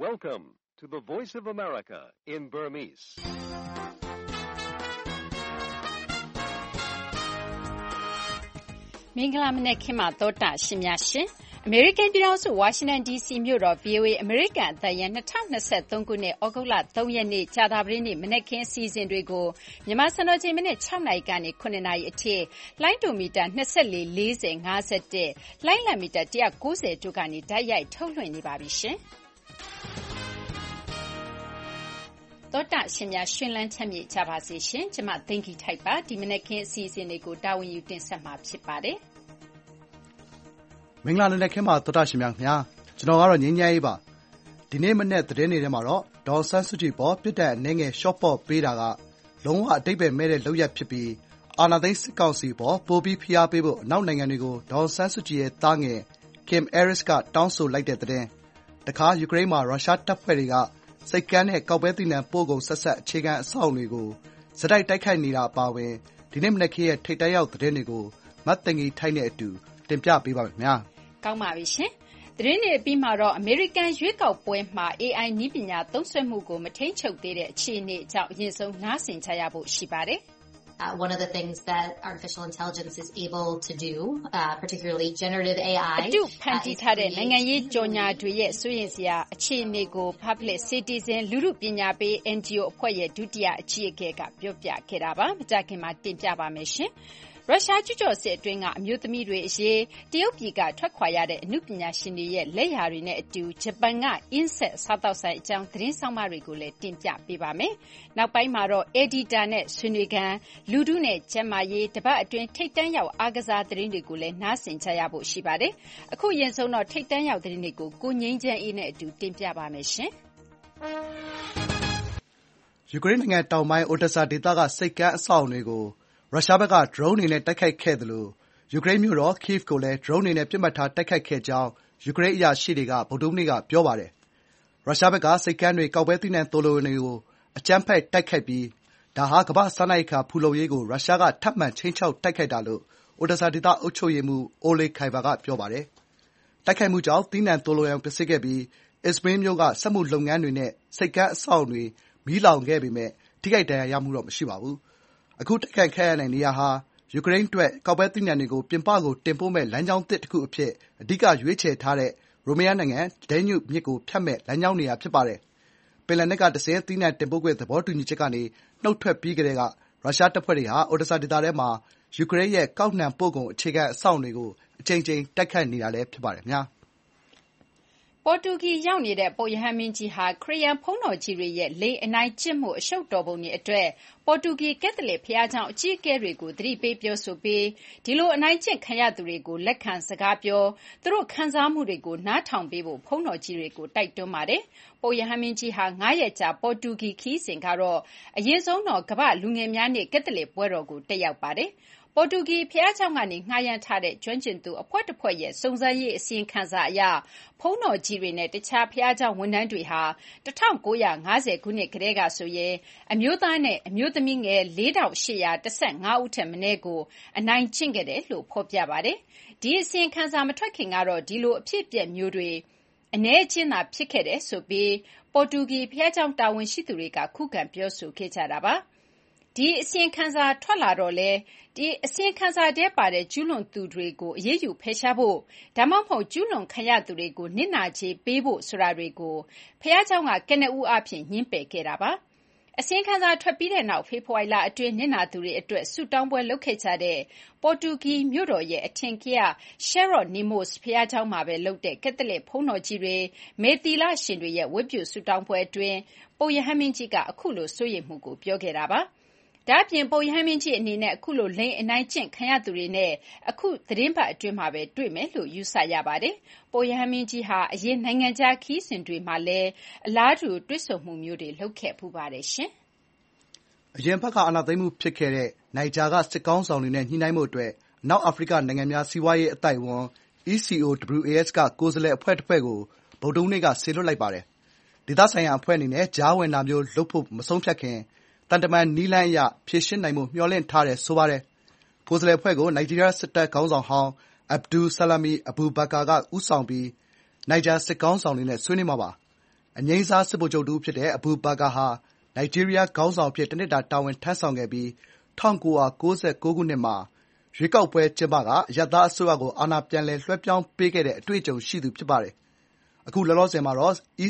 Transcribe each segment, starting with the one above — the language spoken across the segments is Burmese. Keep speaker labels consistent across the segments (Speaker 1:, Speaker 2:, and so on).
Speaker 1: Welcome to the Voice of America in Burmese.
Speaker 2: ။မင်္ဂလာမနက်ခင်းပါသောတာရှင်များရှင်။ အမေရိကန်ပြည်ထောင်စုဝါရှင်တန် DC မြို့တော် VOA အမေရိကန်အသံရဲ့2023ခုနှစ်ဩဂုတ်လ3ရက်နေ့ကြာသပတေးနေ့မနက်ခင်းအစီအစဉ်တွေကိုမြန်မာစံတော်ချိန်မနေ့6နာရီကနေ9နာရီအထိလိုင်းဒိုမီတာ24 40 51လိုင်းလံမီတာ190တို့ကနေဓာတ်ရိုက်ထုတ်လွှင့်နေပါပြီရှင်။သောတာရှင်များရှင်လန်းချမ်းမြေ့ကြပါစေရှင်။ကျမသိင်္ဂီထိုက်ပါဒီမနက်ခင်းအစီအစဉ်တွေကိုတာဝန်ယူတင်ဆက်မှာဖြစ်ပါတယ်။
Speaker 3: မင်္ဂလာနံနက်ခင်းပါသောတာရှင်များခင်ဗျာကျွန်တော်ကတော့ငင်းငယ်ရေးပါဒီနေ့မနေ့သတင်းတွေထဲမှာတော့ဒေါ်ဆန်းစုကြည်ပေါ်ပြစ်ဒဏ်အနေငယ်ရှော့ပေါ့ပေးတာကလုံးဝအတိတ်ပဲမဲ့တဲ့လုပ်ရက်ဖြစ်ပြီးအာဏာသိမ်းစစ်ကောင်စီပေါ်ပိုပြီးဖိအားပေးဖို့အနောက်နိုင်ငံတွေကိုဒေါ်ဆန်းစုကြည်ရဲ့တားငယ် Kim Harris ကတောင်းဆိုလိုက်တဲ့သတင်းတခါယူကရိန်းမှာရုရှားတပ်ဖွဲ့တွေကစိတ်ကမ်းနဲ့ကောက်ပဲသီးနှံပို့ကုန်ဆက်ဆက်အခြေခံအဆောက်အအုံတွေကိုစတိုက်တိုက်ခိုက်နေတာအပါအဝင်ဒီနေ့မနေ့ကရဲ့ထိပ်တိုက်ရောက်သတင်းတွေကိုမတ်တင်ကြီးထိုက်နဲ့အတူတင်ပြပေးပါမယ်ခင်ဗျာ
Speaker 2: ကောင်းပါပြီရှင်။သတင်းတွေအပြီးမှာတော့အမေရိကန်ရွေးကောက်ပွဲမှာ AI နည်းပညာသုံးစွဲမှုကိုမထိန်းချုပ်သေးတဲ့အခြေအနေအကြောင်းအရင်ဆုံးနားဆင်ကြရဖို့ရှိပါတယ်။
Speaker 4: One of the things that artificial intelligence is able to do, particularly generative AI,
Speaker 2: အတုဖန်တီးထားတဲ့နိုင်ငံရေးကြော်ညာတွေရဲ့စိုးရိမ်စရာအခြေအနေကို Public Citizen လူထုပညာပေး NGO အဖွဲ့ရဲ့ဒုတိယအကြီးအကဲကပြောပြခဲ့တာပါ။မကြာခင်မှာတင်ပြပါမယ်ရှင်။ရုရှားကျူးကျော်စစ်အတွင်းကအမျိုးသမီးတွေအရေးတရုတ်ပြည်ကထွက်ခွာရတဲ့အမှုပညာရှင်တွေရဲ့လက်ရာတွေနဲ့အတူဂျပန်ကအင်းဆက်စားတောက်ဆိုင်အကြောင်းသတင်းဆောင်မတွေကိုလည်းတင်ပြပေးပါမယ်။နောက်ပိုင်းမှာတော့ Editor နဲ့ဆွေးနွေးခန်းလူထုနဲ့ကျန်းမာရေးတပတ်အတွင်းထိတ်တန်းရောက်အားကစားသတင်းတွေကိုလည်းနားဆင်ကြရဖို့ရှိပါတယ်။အခုရင်ဆုံးတော့ထိတ်တန်းရောက်သတင်းတွေကိုကိုငိမ့်ချမ်းအေးနဲ့အတူတင်ပြပါမယ်ရှင်။
Speaker 3: ယူကရိန်းနိုင်ငံတောင်ပိုင်းအိုဒက်ဆာဒေသကစိတ်ကမ်းအဆောက်အအုံတွေကိုရုရှားဘက်ကဒရုန်းတွေနဲ့တိုက်ခိုက်ခဲ့သလိုယူကရိန်းမြို့တော် Kyiv ကိုလည်းဒရုန်းတွေနဲ့ပစ်မှတ်ထားတိုက်ခိုက်ခဲ့ကြောင်းယူကရိန်းအရာရှိတွေကဗုဒ္ဓဟူးနေ့ကပြောပါတယ်။ရုရှားဘက်ကစိတ်ကမ်းတွေကောက်ပဲသီးနှံသိုလှောင်ရုံတွေကိုအကြမ်းဖက်တိုက်ခိုက်ပြီးဒါဟာကမ္ဘာ့စားနပ်ရိက္ခာဖူလုံရေးကိုရုရှားကထပ်မံခြိမ်းခြောက်တိုက်ခိုက်တာလို့အိုဒက်ဆာဒေသအုပ်ချုပ်ရေးမှူး Oleh Khyva ကပြောပါတယ်။တိုက်ခိုက်မှုကြောင့်သီးနှံသိုလှောင်ရုံပျက်စီးခဲ့ပြီး Izmir မြို့ကစက်မှုလုပ်ငန်းတွေနဲ့စိတ်ကမ်းအဆောက်အအုံတွေမီးလောင်ခဲ့ပေမယ့်ထိခိုက်ဒဏ်ရာရမှုတော့မရှိပါဘူး။အခုတိုက်ခိုက်ခံရတဲ့နေရာဟာယူကရိန်းအတွက်ကောက်ပဲသီးနှံတွေကိုပြင်ပကိုတင်ပို့မယ့်လမ်းကြောင်းသစ်တခုအဖြစ်အဓိကရွေးချယ်ထားတဲ့ရိုမေးယားနိုင်ငံဒဲညုမြစ်ကိုဖြတ်မယ့်လမ်းကြောင်းနေရာဖြစ်ပါတယ်။ပင်လယ်နက်ကတဆင့်သီးနှံတင်ပို့ခွင့်သဘောတူညီချက်ကနေနှုတ်ထွက်ပြီးကတည်းကရုရှားတပ်ဖွဲ့တွေဟာအိုဒက်ဆာဒေသထဲမှာယူကရိန်းရဲ့ကောက်နှံပို့ကုန်အခြေခံအဆောက်အအုံတွေကိုအကြိမ်ကြိမ်တိုက်ခိုက်နေတာလည်းဖြစ်ပါတယ်ခင်ဗျာ။
Speaker 2: ပေါ်တူဂီရောက်နေတဲ့ပုပ်ရဟန်းမင်းကြီးဟာခရစ်ယာန်ဘုန်းတော်ကြီးတွေရဲ့လိင်အနိုင်ကျင့်မှုအရှုပ်တော်ပုံတွေအတွက်ပေါ်တူဂီကက်သလစ်ဘုရားကျောင်းအကြီးအကဲတွေကိုသတိပေးပြောဆိုပြီးဒီလိုအနိုင်ကျင့်ခံရသူတွေကိုလက်ခံစကားပြောသူတို့ခံစားမှုတွေကိုနားထောင်ပေးဖို့ဘုန်းတော်ကြီးတွေကိုတိုက်တွန်းပါတယ်။ပုပ်ရဟန်းမင်းကြီးဟာ9ရက်ကြာပေါ်တူဂီခရီးစဉ်ကတော့အရင်ဆုံးတော့ကမ္ဘာလူငယ်များနေ့ကက်သလစ်ပွဲတော်ကိုတက်ရောက်ပါတယ်။ပေါ်တူဂီဘုရားကျောင်းကနေငှားရမ်းထားတဲ့ကျွမ်းကျင်သူအဖွဲ့တစ်ဖွဲ့ရဲ့စုံစမ်းရေးအစီရင်ခံစာအရဘုန်းတော်ကြီးတွေနဲ့တခြားဘုရားကျောင်းဝန်ထမ်းတွေဟာ1950ခုနှစ်ကတည်းကဆိုရင်အမျိုးသားနဲ့အမျိုးသမီးငယ်4815ဦးထက်မနည်းကိုအနိုင်ကျင့်ခဲ့တယ်လို့ဖော်ပြပါတယ်။ဒီအစီရင်ခံစာမထွက်ခင်ကတော့ဒီလိုအဖြစ်အပျက်မျိုးတွေအနည်းအကျဉ်းသာဖြစ်ခဲ့တယ်ဆိုပြီးပေါ်တူဂီဘုရားကျောင်းတာဝန်ရှိသူတွေကခုခံပြောဆိုခဲ့ကြတာပါ။ဒီအစီရင်ခံစာထွက်လာတော့လဲဒီအစီရင်ခံစာထဲပါတဲ့ကျူးလွန်သူတွေကိုအရေးယူဖယ်ရှားဖို့ဒါမှမဟုတ်ကျူးလွန်ခံရသူတွေကိုနစ်နာကြေးပေးဖို့ဆိုတာတွေကိုဖះเจ้าကကနဦးအဖြစ်ညှင်းပယ်ခဲ့တာပါအစီရင်ခံစာထွက်ပြီးတဲ့နောက်ဖေဖော်ဝါရီလအတွင်းနစ်နာသူတွေအတွက်ဆုတောင်းပွဲလုပ်ခဲ့ကြတဲ့ပေါ်တူဂီမြို့တော်ရဲ့အထင်ကရ Jeronimos ဖះเจ้าမှာပဲလုပ်တဲ့ကက်သလစ်ဘုန်းတော်ကြီးတွေမေသီလရှင်တွေရဲ့ဝတ်ပြုဆုတောင်းပွဲအတွင်းပုပ်ရဟန်းမင်းကြီးကအခုလိုစိုးရိမ်မှုကိုပြောခဲ့တာပါဒါ့အပြင်ပုပ်ရဟန်းမင်းကြီးအနေနဲ့အခုလိုလိင်အနိုင်ကျင့်ခံရသူတွေနဲ့အခုသတင်းပတ်အတွင်းမှာပဲတွေ့မယ်လို့ယူဆရပါတယ်။ပုပ်ရဟန်းမင်းကြီးဟာအရင်နိုင်ငံခြားခရီးစဉ်တွေမှာလည်းအလားတူတွေ့ဆုံမှုမျိုးတွေလုပ်ခဲ့ဖူးပါတယ်ရှင်
Speaker 3: ။အရင်ဘက်ကအာဏာသိမ်းမှုဖြစ်ခဲ့တဲ့နိုင်ဂျာကစစ်ကောင်းဆောင်တွေနဲ့ညှိနှိုင်းမှုအတွက်အနောက်အာဖရိကနိုင်ငံများစီးပွားရေးအသိုက်အဝန်း ECOWAS ကကိုယ်စားလှယ်အဖွဲ့တစ်ဖွဲ့ကိုဗုဒ္ဓဟူးနေ့ကဆေလွှတ်လိုက်ပါတယ်။ဒေသဆိုင်ရာအဖွဲ့အနေနဲ့ကြားဝင်တာမျိုးလုပ်ဖို့မဆုံးဖြတ်ခင်သံတမန်နည်းလမ်းအရဖြေရှင်းနိုင်ဖို့မျှော်လင့်ထားတယ်ဆိုပါတယ်။ကိုယ်စားလှယ်အဖွဲ့ကိုနိုင်ဂျီးရီးယားစစ်တပ်ခေါင်းဆောင်ဟောင်း Abdul Salami Abubakar ကဦးဆောင်ပြီးနိုင်ဂျာစစ်ခေါင်းဆောင်တွေနဲ့ဆွေးနွေးမှာပါ။အငြိမ်းစားစစ်ဗိုလ်ချုပ်တဦးဖြစ်တဲ့ Abu Bakar ဟာ နိုင်ဂျီးရီးယားခေါင်းဆောင်အဖြစ် တနှစ်တာတာဝန်ထမ်းဆောင်ခဲ့ပြီး 1999 ခုနှစ်မှာ ရွေးကောက်ပွဲကျင်းပကာ အရပ်သားအစိုးရကို အာဏာပြန်လည်လွှဲပြောင်းပေးခဲ့တဲ့အတွေ့အကြုံရှိသူဖြစ်ပါတယ်။ အခုလောလောဆယ်မှာတော့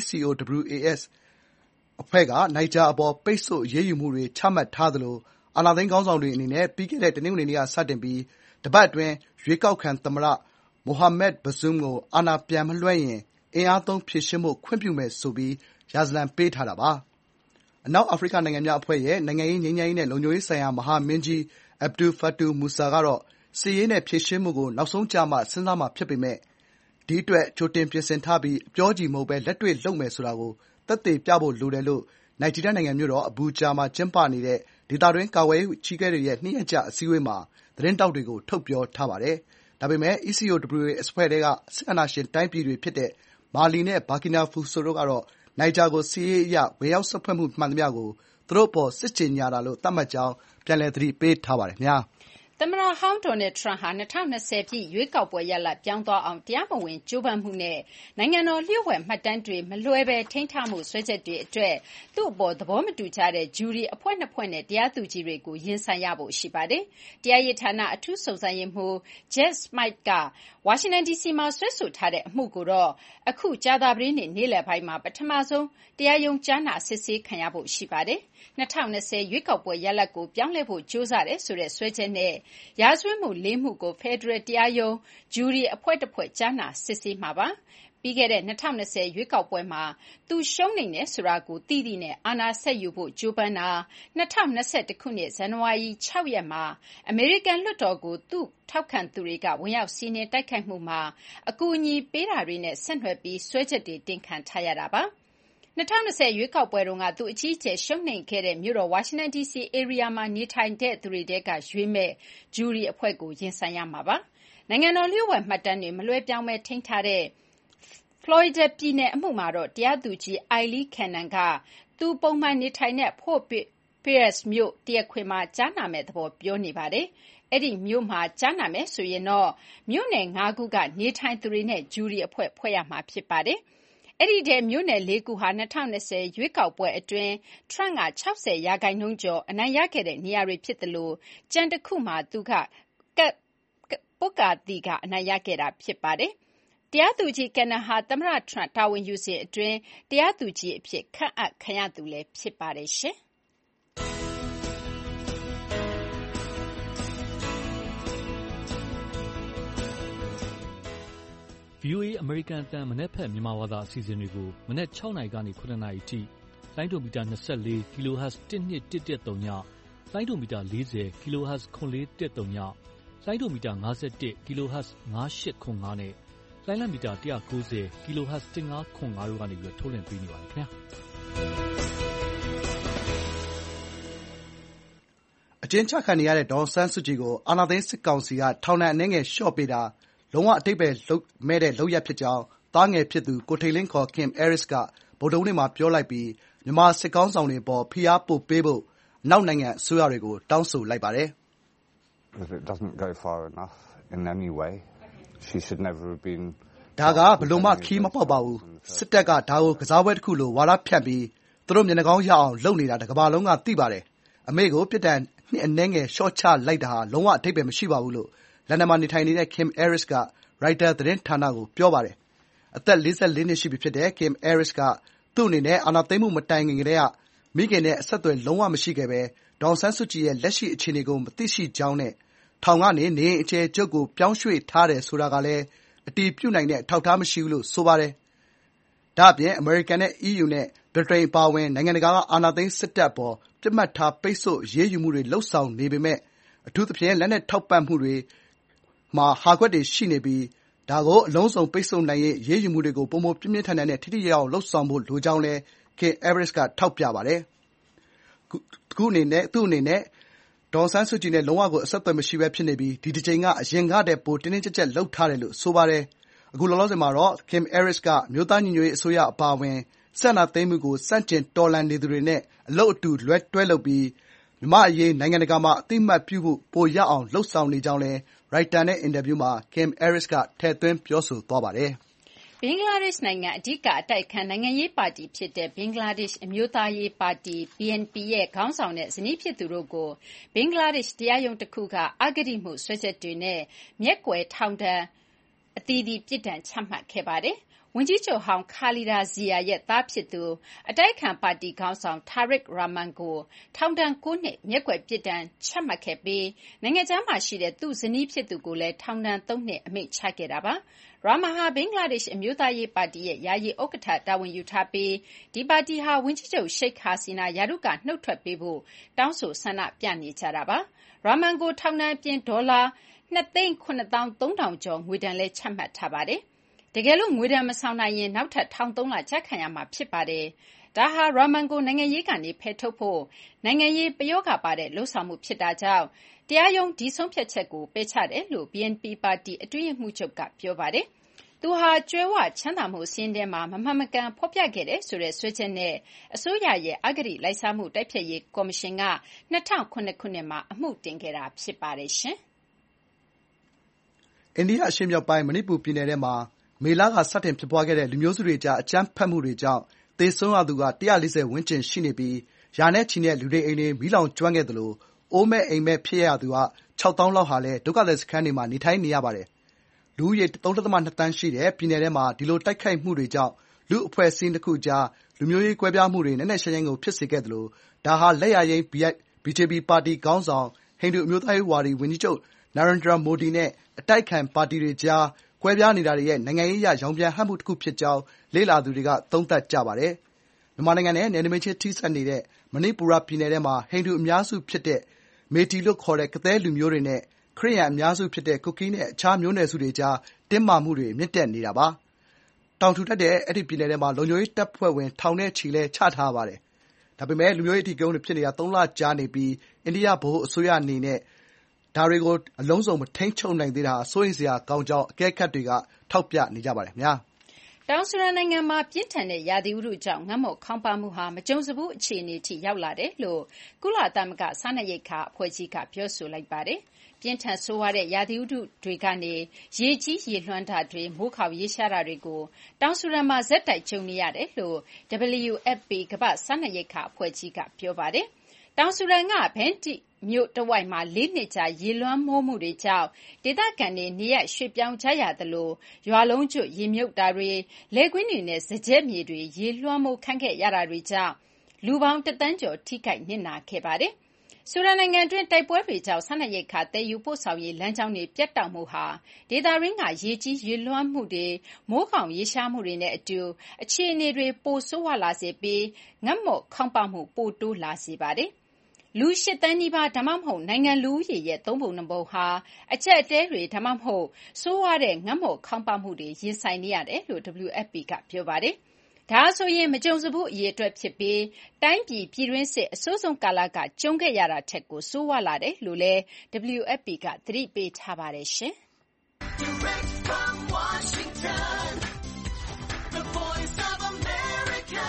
Speaker 3: ECOWAS အဖွဲ့က နိုင်ဂျာအပေါ် ပိတ်ဆို့အရေးယူမှုတွေချမှတ်ထားသလို အာဏာသိမ်းခေါင်းဆောင်တွေအနေနဲ့ ပြီးခဲ့တဲ့တနင်္ဂနွေနေ့ကစတင်ပြီး တပတ်အတွင်း ရွေးကောက်ခံသမ္မတ Mohamed Bazoum ကို အာဏာပြန်မလွှဲရင် အင်အားသုံးဖြေရှင်းဖို့ခွင့်ပြုမယ်ဆိုပြီး ရာဇသံပေးထားတာပါ။ အနောက်အာဖရိကနိုင်ငံများအဖွဲ့ရဲ့ နိုင်ငံရေး၊ ငြိမ်းချမ်းရေးနဲ့ လုံခြုံရေးဆိုင်ရာမဟာမင်းကြီး Abdel Fattah Musah ကတော့ စစ်ရေးနဲ့ဖြေရှင်းမှုကို နောက်ဆုံးကျမှစဉ်းစားမှာဖြစ်ပေမယ့် ဒီအတွက်ကြိုတင်ပြင်ဆင်ထားပြီး အပြောချည်မဟုတ်ဘဲ လက်တွေ့လုပ်မယ်ဆိုတာကို သက်သေပြဖို့လိုတယ်လို့ နိုင်ဂျီးရီးယားနိုင်ငံမြို့တော် Abuja မှာကျင်းပနေတဲ့ ဒေသတွင်းကာကွယ်ရေးအကြီးအကဲတွေရဲ့ 2 ရက်ကြာအစည်းအဝေးမှာ သတင်းထောက်တွေကို ထုတ်ပြောထားပါတယ်။ ဒါပေမယ့် ECOWAS အဖွဲ့ထဲက စစ်အာဏာရှင်တိုင်းပြည်တွေဖြစ်တဲ့ မာလီနဲ့ ဘာကီနာဖူဆိုတို့ကတော့ နိုင်ဂျာကို စစ်ရေးအရ ဝင်ရောက်စွက်ဖက်မှုမှန်သမျှကို သူတို့အပေါ် စစ်ကြေညာတာလို့သတ်မှတ်ကြောင်း ပြန်လည်သတိပေးထားပါတယ်။
Speaker 2: သမ္မတဟောင်း Donald Trump ဟာ 2020 ပြည့်ရွေးကောက်ပွဲရလဒ်ပြောင်းသွားအောင် တရားမဝင်ကြိုးပမ်းမှုနဲ့ နိုင်ငံတော်လျှို့ဝှက်မှတ်တမ်းတွေမလွှဲဘဲထိန်းထားမှုစွဲချက်တွေအတွက် သူ့အပေါ်သဘောမတူကြတဲ့ဂျူရီအဖွဲ့ 2 ဖွဲ့နဲ့ တရားသူကြီးတွေကို ရင်ဆိုင်ရဖို့ရှိပါတယ်။ တရားရေးဌာန အထူးစုံစမ်းရေးမှူး Jack Smite က ဝါရှင်တန်ဒီစီမှာစွဲဆိုထားတဲ့အမှုကိုတော့ အခုကြာသပတေးနေ့ နေ့လယ်ပိုင်းမှာ ပထမဆုံးတရားရုံးကြားနာစစ်ဆေးခံရဖို့ရှိပါတယ်။ 2020 ရွေးကောက်ပွဲရလဒ်ကိုပြောင်းလဲဖို့ကြိုးစားတယ်ဆိုတဲ့စွဲချက်နဲ့ ရာဇဝတ်မှု 4 မှုကို ဖယ်ဒရယ်တရားရုံး ဂျူရီအဖွဲ့ 1 ဖွဲ့ကြားနာစစ်ဆေးမှာပါ။ ပြီးခဲ့တဲ့ 2020 ရွေးကောက်ပွဲမှာ သူရှုံးနိမ့်တယ်ဆိုတာကိုသိသိနဲ့ အာဏာဆက်ယူဖို့ကြိုးပမ်းတာ၊ 2021 ခုနှစ် ဇန်နဝါရီ 6 ရက်မှာ အမေရိကန်လွှတ်တော်ကို သူ့ထောက်ခံသူတွေကဝင်ရောက်စီးနင်းတိုက်ခိုက်မှုမှာ အကူအညီပေးတာတွေနဲ့ဆက်နွယ်ပြီးစွဲချက်တွေတင်ခံထားရတာပါ။ 2020 ရွေးကောက်ပွဲတုန်းက သူအကြီးအကျယ်ရှုံးနိမ့်ခဲ့တဲ့မြို့တော်ဝါရှင်တန်ဒီစီဧရိယာမှာနေထိုင်သူတွေထဲကရွေးမယ့်ဂျူရီအဖွဲ့ကိုရင်ဆိုင်ရမှာပါ။ နိုင်ငံတော်လျှို့ဝှက်မှတ်တမ်းတွေမလွှဲပြောင်းဘဲထိန်းထားတဲ့ ဖလော်ရီဒါပြည်နယ်အမှုမှာတော့ တရားသူကြီး Aileen Cannon က သူပုံမှန်နေထိုင်တဲ့ Fort Pierce မြို့တရားခွင်မှာကြားနာမယ့်သဘောပြောနေပါတယ်။ အဲဒီမြို့မှာကြားနာမယ်ဆိုရင်တော့ မြို့နယ် 5 ခုကနေထိုင်သူတွေနဲ့ဂျူရီအဖွဲ့ဖွဲ့ရမှာဖြစ်ပါတယ်။ အဲဒီထဲမြို့နယ် 4 ခုဟာ 2020 ရွေးကောက်ပွဲအတွင်း Trump က 60% ကျော်အနိုင်ရခဲ့တဲ့နေရာတွေဖြစ်သလို ကျန်တခုမှာ သူက ပွတ်ကာသီကာအနိုင်ရခဲ့တာဖြစ်ပါတယ်။ တရားသူကြီး Cannon ဟာ သမ္မတ Trump တာဝန်ယူစဉ်အတွင်း တရားသူကြီးအဖြစ်ခန့်အပ်ခံရသူလည်းဖြစ်ပါတယ်။
Speaker 5: VOA အမေရိကန်အသံမနက်ဖြန်မြန်မာဘာသာအစီအစဉ်တွေကိုမနက် 6 နာရီကနေ 9 နာရီအထိလိုင်းဒိုမီတာ 24 kHz 12110ည၊လိုင်းဒိုမီတာ 40 kHz 9410ည၊လိုင်းဒိုမီတာ 51 kHz 9805နဲ့လိုင်းလံမီတာ 190 kHz 1505တို့ကနေထုတ်လွှင့်ပေးနေပါတယ်ခင်ဗျာ။
Speaker 3: အကျဉ်းချခံနေရတဲ့ဒေါ်အောင်ဆန်းစုကြည်ကိုအာဏာသိမ်းစစ်ကောင်စီကထောင်ဒဏ်အနည်းငယ်လျှော့ပေးတာလုံးဝအဓိပ္ပါယ်မဲ့တဲ့လုပ်ရပ်ဖြစ်ကြောင်းသားငယ်ဖြစ်သူကိုထိန်လင်း Kim Aris ကဗုဒ္ဓဟူးနေ့မှာပြောလိုက်ပြီးမြန်မာစစ်ခေါင်းဆောင်တွေအပေါ်ဖိအားပိုပေးဖို့အနောက်နိုင်ငံအစိုးရတွေကိုတောင်းဆိုလိုက်ပါတယ်။ "ဒါကဘယ်လိုမှခရီးမပေါက်ပါဘူး။စစ်တပ်ကဒါကိုကစားပွဲတခုလိုဝါဒဖြန့်ပြီးသူတို့မျက်နှာကောင်းရအောင်လုပ်နေတာတကမ္ဘာလုံးကသိပါတယ်။အမေကိုပြစ်ဒဏ်နှစ်အနည်းငယ်လျှော့ချလိုက်တာဟာလုံးဝအဓိပ္ပါယ်မရှိပါဘူး။" လို့လန်ဒန်မှာနေထိုင်နေတဲ့ Kim Aris ကရိုက်တာသတင်းဌာနကိုပြောပါတယ်။အသက် 44 နှစ်ရှိပြီဖြစ်တဲ့ Kim Aris ကသူ့အနေနဲ့အာဏာသိမ်းမှုမတိုင်ခင်ကတည်းကမိခင်နဲ့အဆက်အသွယ်လုံးဝမရှိခဲ့ဘဲဒေါ်အောင်ဆန်းစုကြည်ရဲ့လက်ရှိအခြေအနေကိုမသိရှိကြောင်းနဲ့ထောင်ကနေနေအိမ်အကျယ်ချုပ်ကိုပြောင်းရွှေ့ထားတယ်ဆိုတာကလည်းအတည်ပြုနိုင်တဲ့အထောက်အထားမရှိဘူးလို့ဆိုပါတယ်။ဒါ့အပြင်အမေရိကန်နဲ့ EU နဲ့ဗြိတိန်အပါအဝင်နိုင်ငံတကာကအာဏာသိမ်းစစ်တပ်အပေါ်ပစ်မှတ်ထားပိတ်ဆို့အရေးယူမှုတွေလုပ်ဆောင်နေပေမယ့်အထူးသဖြင့်လက်နက်ထောက်ပံ့မှုတွေမှာဟာကွက်တွေရှိနေပြီးဒါကိုအလုံးစုံပိတ်ဆို့နိုင်ရေးအရေးယူမှုတွေကိုပိုမိုပြင်းပြင်းထန်ထန်နဲ့ထိထိရောက်ရောက်လုပ်ဆောင်ဖို့လိုကြောင်းလည်း Kim Aris ကထောက်ပြပါတယ်။သူ့အနေနဲ့ဒေါ်အောင်ဆန်းစုကြည်နဲ့လုံးဝကိုအဆက်အသွယ်မရှိဘဲဖြစ်နေပြီးဒီတကြိမ်ကအရင်ကထက်ပိုတင်းတင်းကြပ်ကြပ်လုပ်ထားတယ်လို့ဆိုပါတယ်။အခုလောလောဆယ်မှာတော့ Kim Aris ကအမျိုးသားညီညွတ်ရေးအစိုးရအပါအဝင်စစ်အာဏာသိမ်းမှုကိုဆန့်ကျင်တော်လှန်နေသူတွေနဲ့အလုပ်အတူတွဲလုပ်ပြီးမြန်မာ့အရေးနိုင်ငံတကာမှာအသိအမှတ်ပြုမှုပိုရအောင်လုပ်ဆောင်နေကြောင်းလည်းရိုက်တာနဲ့အင်တာဗျူးမှာ Kim Aris ကထည့်သွင်းပြောဆိုသွားပါတယ်။
Speaker 2: င်္ဂလားဒေ့ရှ်နိုင်ငံအဓိကအတိုက်အခံနိုင်ငံရေးပါတီဖြစ်တဲ့ဘင်္ဂလားဒေ့ရှ်အမျိုးသားရေးပါတီ BNP ရဲ့ခေါင်းဆောင်တဲ့ဇနီးဖြစ်သူတို့ကိုဘင်္ဂလားဒေ့ရှ်တရားရုံးတခုကအဂတိမှုစွဲချက်တွေနဲ့မျက်ကွယ်ထောင်ဒဏ်အသီးသီးပြစ်ဒဏ်ချမှတ်ခဲ့ပါတယ်။ဝန်ကြီးချုပ်ဟောင်းခါလီဒါဇီယာရဲ့သားဖြစ်သူအတိုက်အခံပါတီခေါင်းဆောင် Tariq Rahman ကိုထောင်ဒဏ်9 နှစ်မျက်ကွယ်ပြစ်ဒဏ်ချမှတ်ခဲ့ပြီးနိုင်ငံခြားမှာရှိတဲ့သူ့ဇနီးဖြစ်သူကိုလည်းထောင်ဒဏ်3 နှစ်အမိန့်ချခဲ့တာပါ။ Rahman ဟာဘင်္ဂလားဒေ့ရှ်အမျိုးသားရေးပါတီရဲ့ယာယီဥက္ကဋ္ဌတာဝန်ယူထားပြီးဒီပါတီဟာဝန်ကြီးချုပ်ရှိတ်ဟာစီနာရာထူးကနှုတ်ထွက်ပေးဖို့တောင်းဆိုဆန္ဒပြနေကြတာပါ။ Rahman ကိုထောင်ဒဏ်အပြင်ဒေါ်လာ2,73,000 ကျော်ငွေဒဏ်လည်းချမှတ်ထားပါတယ်။တကယ်လို့ငွေဒဏ်မဆောင်နိုင်ရင်နောက်ထပ်ထောင်3 လကျခံရမှာဖြစ်ပါတယ်။ဒါဟာ Rahman ကိုနိုင်ငံရေးကနေဖယ်ထုတ်ဖို့နိုင်ငံရေးပယောဂပါတဲ့လှုံ့ဆော်မှုဖြစ်တာကြောင့်တရားရုံးဒီဆုံးဖြတ်ချက်ကိုပယ်ချတယ်လို့ BNP ပါတီအတွင်းရေးမှူးချုပ်ကပြောပါတယ်။သူဟာကြွယ်ဝချမ်းသာမှုစာရင်းထဲမှာမမှန်မကန်ဖော်ပြခဲ့တယ်ဆိုတဲ့စွဲချက်နဲ့အစိုးရရဲ့အဂတိလိုက်စားမှုတိုက်ဖျက်ရေးကော်မရှင်က2009 ခုနှစ်မှာအမှုတင်ခဲ့တာဖြစ်ပါတယ်ရှင်
Speaker 3: ။အိန္ဒိယအရှေ့မြောက်ပိုင်းမဏိပူပြည်နယ်ထဲမှာမေလကစတင်ဖြစ်ပွားခဲ့တဲ့လူမျိုးစုတွေကြားအကြမ်းဖက်မှုတွေကြောင့်သေဆုံးရသူက140ဝန်းကျင်ရှိနေပြီးရာနဲ့ချီတဲ့လူနေအိမ်တွေမီးလောင်ကျွမ်းခဲ့သလိုအိုးမဲ့အိမ်မဲ့ဖြစ်ရသူက6,000 လောက်ဟာလည်းဒုက္ခသည်စခန်းတွေမှာနေထိုင်နေရပါတယ်။လူဦးရေ 3.2 သန်းရှိတဲ့ပြည်နယ်ထဲမှာဒီလိုတိုက်ခိုက်မှုတွေကြောင့်လူ့အဖွဲ့အစည်းနှစ်ခုကြားလူမျိုးရေးကွဲပြားမှုတွေနက်နက်ရှိုင်းရှိုင်းကိုဖြစ်စေခဲ့သလိုဒါဟာလက်ယာယိမ်း BJP ပါတီခေါင်းဆောင်ဟိန္ဒူအမျိုးသားရေးဝါဒီဝန်ကြီးချုပ် Narendra Modi နဲ့အတိုက်အခံပါတီတွေကြားကွဲပြားနေတာတွေရဲ့နိုင်ငံရေးအရရောင်ပြန်ဟပ်မှုတခုဖြစ်ကြောင်းလေ့လာသူတွေကသုံးသပ်ကြပါတယ်။မြန်မာနိုင်ငံနဲ့နယ်နိမိတ်ချင်းထိစပ်နေတဲ့မဏိပူရပြည်နယ်ထဲမှာဟိန္ဒူအများစုဖြစ်တဲ့မေတီလို့ခေါ်တဲ့ကသည်းလူမျိုးတွေနဲ့ခရစ်ယာန်အများစုဖြစ်တဲ့ကူကီးနဲ့အခြားမျိုးနွယ်စုတွေကြားတင်းမာမှုတွေမြင့်တက်နေတာပါ။တောင်ထူထပ်တဲ့အဲဒီပြည်နယ်ထဲမှာလုံခြုံရေးတပ်ဖွဲ့ဝင်ထောင်နဲ့ချီလည်းချထားရပါတယ်။ဒါပေမဲ့လူမျိုးရေးအဓိကရုဏ်းတွေဖြစ်နေတာ3 လကြာနေပြီးအိန္ဒိယဗဟိုအစိုးရအနေနဲ့ဒါတွေကိုအလုံးစုံမထိန်းချုပ်နိုင်သေးတာဟာစိုးရိမ်စရာကောင်းကြောင်းအကဲခတ်တွေကထောက်ပြနေကြပါတယ်
Speaker 2: ။တောင်ဆူဒန်နိုင်ငံမှာပြင်းထန်တဲ့ရာသီဥတုကြောင့်ငတ်မွတ်ခေါင်းပါးမှုဟာမကြုံစဖူးအခြေအနေထိရောက်လာတယ်လို့ကုလသမဂ္ဂစားနပ်ရိက္ခာအဖွဲ့ကြီးကပြောဆိုလိုက်ပါတယ်။ပြင်းထန်ဆိုးရွားတဲ့ရာသီဥတုတွေကနေရေကြီးရေလွှမ်းတာတွေမိုးခေါင်ရေရှားတာတွေကိုတောင်ဆူဒန်မှာဆက်တိုက်ကြုံနေရတယ်လို့ WFP ကမ္ဘာ့စားနပ်ရိက္ခာအဖွဲ့ကြီးကပြောပါတယ်။တောင်ဆူဒန်ကဘန်တိမြို့တဝိုက်မှာ4 နှစ်ကြာရေလွှမ်းမိုးမှုတွေကြောင့်ဒေသခံတွေနေရပ်ရွှေ့ပြောင်းကြရသလိုရွာလုံးကျွတ်ရေမြုပ်တာတွေလယ်ကွင်းတွေနဲ့စားကျက်မြေတွေရေလွှမ်းမိုးခံခဲ့ရတာတွေကြောင့်လူပေါင်း1 သန်းကျော်ထိခိုက်နစ်နာခဲ့ပါတယ်။ဆူဒန်နိုင်ငံတွင်းတိုက်ပွဲတွေကြောင့်စားနပ်ရိက္ခာသယ်ယူပို့ဆောင်ရေးလမ်းကြောင်းတွေပြတ်တောက်မှုဟာဒေသတွင်းကရေကြီးရေလွှမ်းမှုတွေမိုးခေါင်ရေရှားမှုတွေနဲ့အတူအခြေအနေတွေပိုဆိုးရွားလာစေပြီးငတ်မွတ်ခေါင်းပါးမှုပိုတိုးလာစေပါတယ်။လူ8 သန်းနီးပါးဒါမှမဟုတ်နိုင်ငံလူဦးရေရဲ့3 ပုံ 2 ပုံဟာအကျပ်အတည်းတွေဒါမှမဟုတ်ဆိုးရွားတဲ့ငတ်မွတ်ခေါင်းပါးမှုတွေရင်ဆိုင်နေရတယ်လို့ WFP ကပြောပါတယ်။ဒါဆိုရင်မကြုံစဖူးအရေအတွက်ဖြစ်ပြီးတိုင်းပြည်ပြည်တွင်းစစ်အဆိုးဆုံးကာလကကြုံခဲ့ရတာထက်ကိုဆိုးရွားလာတယ်လို့လည်း WFP ကသတိပေးထားပါတယ်ရှင်။ Direct from Washington, the voice of America,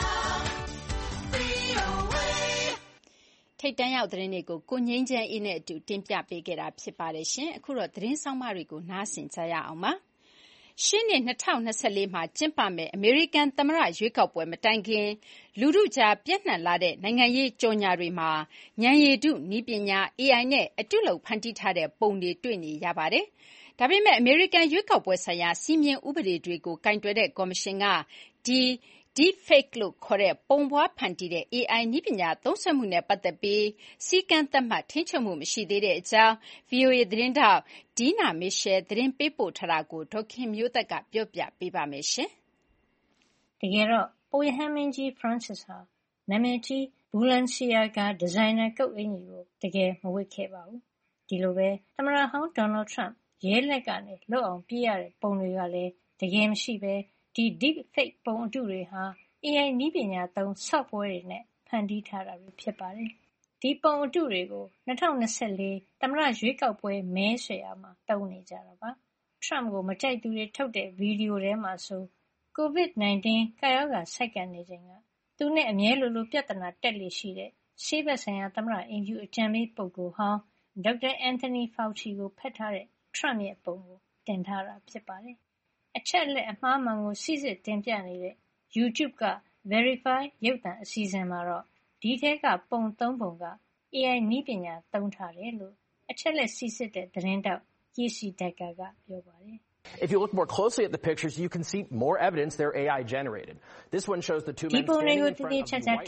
Speaker 2: VOA ထိပ်တန်းရောက်သတင်းတွေကိုကိုငြိမ်းချမ်းအေးနဲ့အတူတင်ပြပေးခဲ့တာဖြစ်ပါတယ်ရှင်။အခုတော့သတင်းဆောင်မတွေကိုနားဆင်ကြရအောင်ပါ။ရှေ့နှစ်2024မှာကျင်းပမယ့်အမေရိကန်သမ္မတရွေးကောက်ပွဲမတိုင်ခင်လူထုကြားပြန့်နှံ့လာတဲ့နိုင်ငံရေးကြော်ညာတွေမှာဉာဏ်ရည်တုနည်းပညာ AI နဲ့အတုလုပ်ဖန်တီးထားတဲ့ပုံတွေတွေ့နေရပါတယ်။ဒါပေမဲ့အမေရိကန်ရွေးကောက်ပွဲဆိုင်ရာစည်းမျဉ်းဥပဒေတွေကိုကင်တွယ်တဲ့ကော်မရှင်ကဒီ Deepfake လို့ခေါ်တဲ့ပုံပွားဖန်တီးတဲ့ AI နည်းပညာသုံးစွဲမှုနဲ့ပတ်သက်ပြီးစည်းကမ်းသတ်မှတ်ထိန်းချုပ်မှုမရှိသေးတဲ့အကြောင်း VOA သတင်းထောက် Dina Mitchell သတင်းပေးပို့ထားတာကိုဒေါ်ခင်မျိုးသက်ကပြောပြပေးပါမယ်
Speaker 6: ။တကယ်တော့ပုပ်ရဟန်းမင်းကြီး Francis ဟာနာမည်ကြီး Balenciaga ဒီဇိုင်နာကုတ်အင်္ကျီကိုတကယ်မဝတ်ခဲ့ပါဘူး။ဒီလိုပဲသမ္မတဟောင်း Donald Trump ရဲလက်ကနေလွတ်အောင်ပြေးရတဲ့ပုံတွေကလည်းတကယ်မရှိပဲဒီ Deepfake ပုံအတုတွေဟာ AI နည်းပညာသုံး software တွေနဲ့ဖန်တီးထားတာတွေဖြစ်ပါတယ်။ဒီပုံအတုတွေကို2024သမ္မတရွေးကောက်ပွဲမဲဆွယ်ရာမှာသုံးနေကြတာပါ။ Trump ကိုမကြိုက်သူတွေထုတ်တဲ့ဗီဒီယိုထဲမှာဆို COVID-19 ကပ်ရောဂါဆိုက်ကပ်နေချိန်ကသူနဲ့အမြဲလိုလိုပြဿနာတက်လေရှိတဲ့ဆေးဘက်ဆိုင်ရာသမ္မတအိမ်ဖြူအကြံပေးပုဂ္ဂိုလ်ဟောင်း Dr. Anthony Fauci ကိုဖက်ထားတဲ့ Trump ရဲ့ပုံကိုတင်ထားတာဖြစ်ပါတယ်။အချက်လက်အမှားမှန်ကိုစိစစ်တင်ပြနေတဲ့ YouTube က Verify ရုပ်သံအစီအစဉ်မှာတော့ဒီထဲကပုံ3ပုံက AI နည်းပညာသုံးထားတယ်လို့အချက်လက်စိစစ်တဲ့သတင်းတောက် Casey Decker ကပြောပါတယ်။
Speaker 7: If you look more closely at the pictures, you can see more evidence they're AI generated. This one shows the two men standing in front of the White House.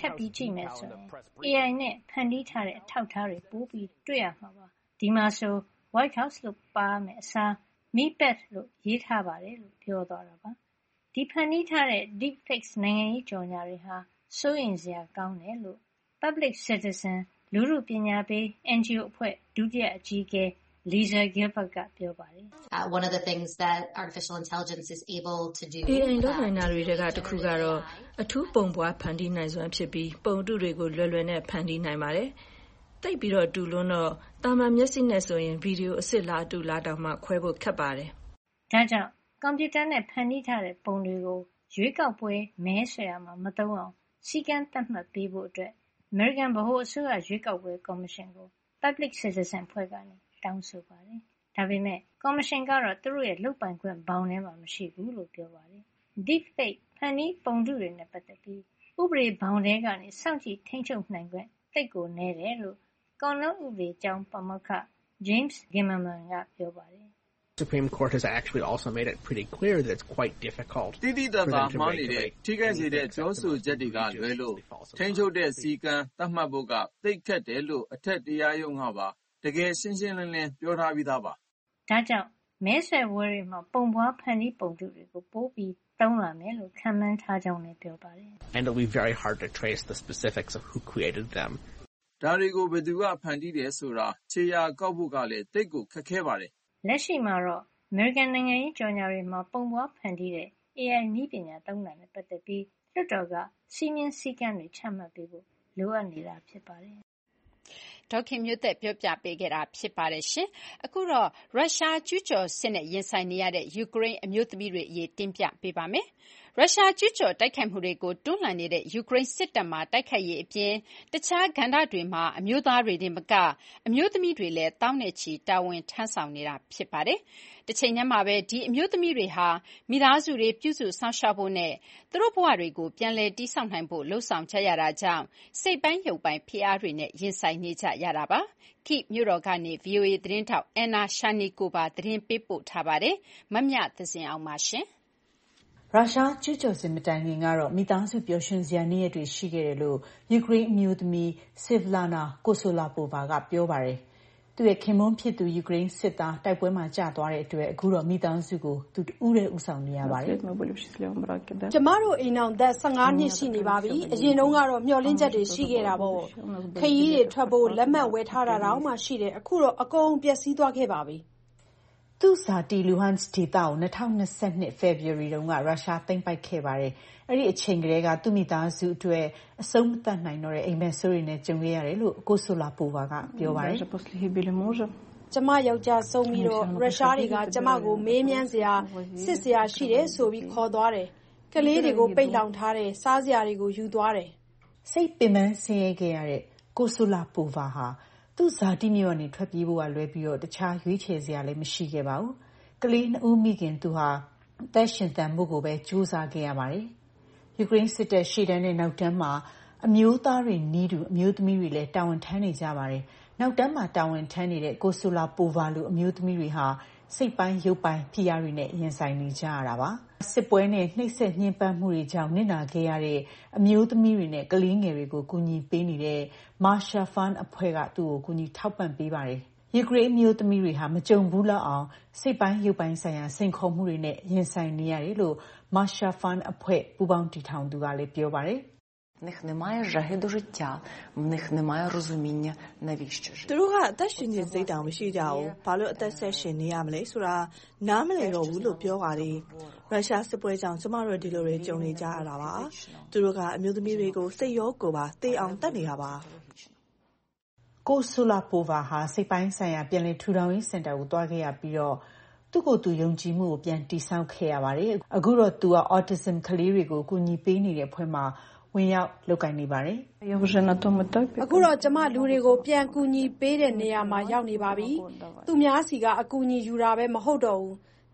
Speaker 6: AI နဲ့ဖန်တီးထားတဲ့အထောက်အထားတွေပိုပြီးတွေ့ရမှာပါ။ဒီမှာဆို White House လို့ပါမယ်အစား MePet လို့ရေးထားပါတယ်လို့ပြောသွားတာပါ။ဒီဖန်တီးထားတဲ့ deepfakes နိုင်ငံရေးကြော်ညာတွေဟာစိုးရိမ်စရာကောင်းတယ်လို့ Public Citizen လူထုပညာပေး NGO အဖွဲ့ဒုတိယအကြီးအကဲLisa Gilbert ကပြောပါတယ်။
Speaker 4: One of the things that artificial intelligence is able to do
Speaker 8: AI လုပ်နိုင်တာတွေကတစ်ခုကတော့အထူးပုံပွားဖန်တီးနိုင်စွမ်းဖြစ်ပြီးပုံတုတွေကိုလွယ်လွယ်နဲ့ဖန်တီးနိုင်ပါတယ်။တိတ်ပြီးတော့တူလွန်းတော့တာမန်မျက်စိနဲ့ဆိုရင်ဗီဒီယိုအစ်စ်လားတူလားတောင်မှခွဲဖို့ခက်ပါတယ်
Speaker 6: ။ဒါကြောင့်ကွန်ပျူတာနဲ့ဖန်တီးထားတဲ့ပုံတွေကိုရွေးကောက်ပွဲမဲဆွယ်ရမှာမသုံးအောင်စီကံသတ်မှတ်ပေးဖို့အတွက် American ဗဟိုအစိုးရရွေးကောက်ပွဲကော်မရှင်ကို Public Citizen ဖွဲ့ကနေတောင်းဆိုပါတယ်။ဒါပေမဲ့ကော်မရှင်ကတော့သူတို့ရဲ့လုပ်ပိုင်ခွင့်ဘောင်ထဲမှာမရှိဘူးလို့ပြောပါတယ်။ Deepfake ဖန်တီးပုံတုတွေနဲ့ပတ်သက်ပြီးဥပဒေဘောင်ထဲကနေစောင့်ကြည့်ထိန်းချုပ်နိုင်ခွင့်သိပ်ကိုနည်းတယ်လို့ကော်နယ်ဥပဒေကျောင်းပါမောက္ခ James Gimmerman ကပြောပါတယ်
Speaker 9: ။ Supreme Court has actually also made it pretty clear that it's quite difficult.
Speaker 10: တိတိတတ်တာမှားနေတဲ့ထိခိုက်စေတဲ့ပြောဆိုချက်တွေကလွဲလို့ထိန်းချုပ်တဲ့စီကံသတ်မှတ်ဖို့ကသိခက်တယ်လို့အထက်တရားရုံးကပါတကယ်ရှင်းရှင်းလင်းလင်းပြောထားပြီးသားပါ
Speaker 6: ။ဒါကြောင့်မဲဆွယ်ပွဲတွေမှာပုံပွားဖန်တီးပုံတုတွေကိုပိုပြီးသုံးလာမယ်လို့ခန့်မှန်းထားကြောင်းလည်းပြောပါတယ်
Speaker 9: ။ And it'll be very hard to trace the specifics of who created them.
Speaker 10: ဒါတွေကိုဘယ်သူကဖန်တီးတယ်ဆိုတာခြေရာကောက်ဖို့ကလည်းသိပ်ကိုခက်ခဲပါတယ်
Speaker 6: ။လက်ရှိမှာတော့ American နိုင်ငံရေးကြော်ညာတွေမှာပုံပွားဖန်တီးတဲ့ AI နည်းပညာသုံးတာနဲ့ပတ်သက်ပြီးလွှတ်တော်ကစီမင်းစည်းကမ်းတွေချမှတ်ပေးဖို့လိုအပ်နေတာဖြစ်ပါတယ်
Speaker 2: ။ဒေါခင်မျိုးသက်ပြောပြပေးခဲ့တာဖြစ်ပါတယ်ရှင်။အခုတော့ရုရှားကျူးကျော်စစ်နဲ့ရင်ဆိုင်နေရတဲ့ယူကရိန်းအမျိုးသမီးတွေအရေးတင်ပြပေးပါမယ်။ရုရှားကျူးကျော်တိုက်ခိုက်မှုတွေကိုတွန်းလှန်နေတဲ့ယူကရိန်းစစ်တပ်မှတိုက်ခိုက်ရေးအပြင်တခြားကဏ္ဍတွေမှာအမျိုးသားတွေတင်မကအမျိုးသမီးတွေလည်းတောင်းနဲ့ချီတာဝန်ထမ်းဆောင်နေတာဖြစ်ပါတယ်။တချိန်တည်းမှာပဲဒီအမျိုးသမီးတွေဟာမိသားစုတွေပြုစုစောင့်ရှောက်ဖို့နဲ့သူတို့ဘဝတွေကိုပြန်လည်တည်ဆောက်နိုင်ဖို့လှုံ့ဆော်ကြရတာကြောင့်စိတ်ပိုင်းရုပ်ပိုင်းဖိအားတွေနဲ့ရင်ဆိုင်နေကြရတာပါ။ Kyiv မြို့တော်ကနေ VOA သတင်းထောက် Anna Sharnikova သတင်းပေးပို့ထားပါတယ်။မမြသဇင်အောင်ပါရှင်။
Speaker 11: ရုရှားကျူးကျော်စစ်မတိုင်ခင်ကတော့မိသားစုပျော်ရွှင်စရာနေ့ရက်တွေရှိခဲ့တယ်လို့ယူကရိန်းအမျိုးသမီး Svitlana Kosolapova ကပြောပါတယ်။သူ့ရဲ့ခင်ပွန်းဖြစ်သူယူကရိန်းစစ်သားတိုက်ပွဲမှာကျသွားတဲ့အတွက်အခုတော့မိသားစုကိုသူတဦးတည်းဦးဆောင်နေရပါတယ်
Speaker 12: ။ကျမတို့အိမ်အောင်သက်15နှစ်ရှိနေပါပြီ။အရင်တုန်းကတော့မျှော်လင့်ချက်တွေရှိခဲ့တာပေါ့။ခရီးတွေထွက်ဖို့လက်မှတ်ဝယ်ထားတာတောင်မှရှိတယ်။အခုတော့အကုန်ပျက်စီးသွားခဲ့ပါပြီ။
Speaker 11: သူ့ဇာတိလူဟန်စ်ဒေသကို2022 February တုန်းကရုရှားသိမ်းပိုက်ခဲ့ပါတယ်။အဲ့ဒီအချိန်ကတည်းကသူ့မိသားစုအတွက်အဆုံးမသတ်နိုင်တော့တဲ့အိမ်မက်ဆိုးတွေနဲ့ကြုံခဲ့ရတယ်လို့ကိုဆိုလာပိုဗာကပြောပါတယ်
Speaker 12: ။ကျမယောက်ျားဆုံးပြီးတော့ရုရှားတွေကကျမကိုမေးမြန်းစရာစစ်စရာရှိတယ်ဆိုပြီးခေါ်သွားတယ်။ကလေးတွေကိုပိတ်လောင်ထားတယ်။စားစရာတွေကိုယူသွားတယ်
Speaker 11: ။စိတ်ပင်ပန်းဆင်းရဲခဲ့ရတဲ့ကိုဆိုလာပိုဗာဟာသူ့ဇာတိမြို့ကနေထွက်ပြေးဖို့ကလွဲပြီးတော့တခြားရွေးချယ်စရာလည်းမရှိခဲ့ပါဘူး။ကလေး2ဦးမိခင်သူဟာအသက်ရှင်သန်မှုကိုပဲကြိုးစားခဲ့ရပါတယ်။ယူကရိန်းစစ်တပ်ရှေ့တန်းနဲ့နောက်တန်းမှာအမျိုးသားတွေနီးတူအမျိုးသမီးတွေလည်းတာဝန်ထမ်းနေကြပါတယ်။နောက်တန်းမှာတာဝန်ထမ်းနေတဲ့ကိုဆိုလာပိုဗာလိုအမျိုးသမီးတွေဟာစိတ်ပိုင်းရုပ်ပိုင်းဖိအားတွေနဲ့ရင်ဆိုင်နေကြရတာပါ။စစ်ပွဲနဲ့နှိပ်စက်ညှဉ်းပန်းမှုတွေကြောင့်နစ်နာခဲ့ရတဲ့အမျိုးသမီးတွေနဲ့ကလေးငယ်တွေကိုကူညီပေးနေတဲ့ Marsha Fund အဖွဲ့ကသူ့ကိုကူညီထောက်ပံ့ပေးပါတယ်။ယူကရိန်းအမျိုးသမီးတွေဟာမကြုံဘူးလောက်အောင်စိတ်ပိုင်းရုပ်ပိုင်းဆိုင်ရာစိန်ခေါ်မှုတွေနဲ့ရင်ဆိုင်နေရတယ်လို့ Marsha Fund အဖွဲ့ပူးပေါင်းတည်ထောင်သူကလည်းပြောပါတယ်။
Speaker 13: В них немає жаги до життя, в них немає розуміння, навіщо жити.
Speaker 14: သူတို့ကအသက်ရှင်ခြင်းစိတ်တောင်မရှိကြဘူး။ဘာလို့အသက်ဆက်ရှင်နေရမလဲဆိုတာနားမလည်တော့ဘူးလို့ပြောပါတယ်။ရုရှားစစ်ပွဲကြောင့်ကျမတို့ဒီလိုတွေကြုံနေကြရတာပါ။သူတို့ကအမျိုးသမီးတွေကိုစိတ်ရောကိုယ်ပါတေးအောင်တတ်နေတာပါ
Speaker 11: ။ကိုဆိုလာပိုဗာဟာစိတ်ပိုင်းဆိုင်ရာပြန်လည်ထူထောင်ရေးစင်တာကိုတွားခဲ့ရပြီးတော့သူ့ကိုယ်သူယုံကြည်မှုကိုပြန်တည်ဆောက်ခဲ့ရပါတယ်။အခုတော့သူက autism ကလေးတွေကိုကူညီပေးနေတဲ့အဖွဲ့မှာဝင်ရောက်လုပ်ကိုင်နေပါတယ်
Speaker 12: ။အခုတော့ကျမလူတွေကိုပြန်ကူညီပေးတဲ့နေရာမှာရောက်နေပါပြီ။သူများစီကအကူအညီယူတာပဲမဟုတ်တော့ဘူး။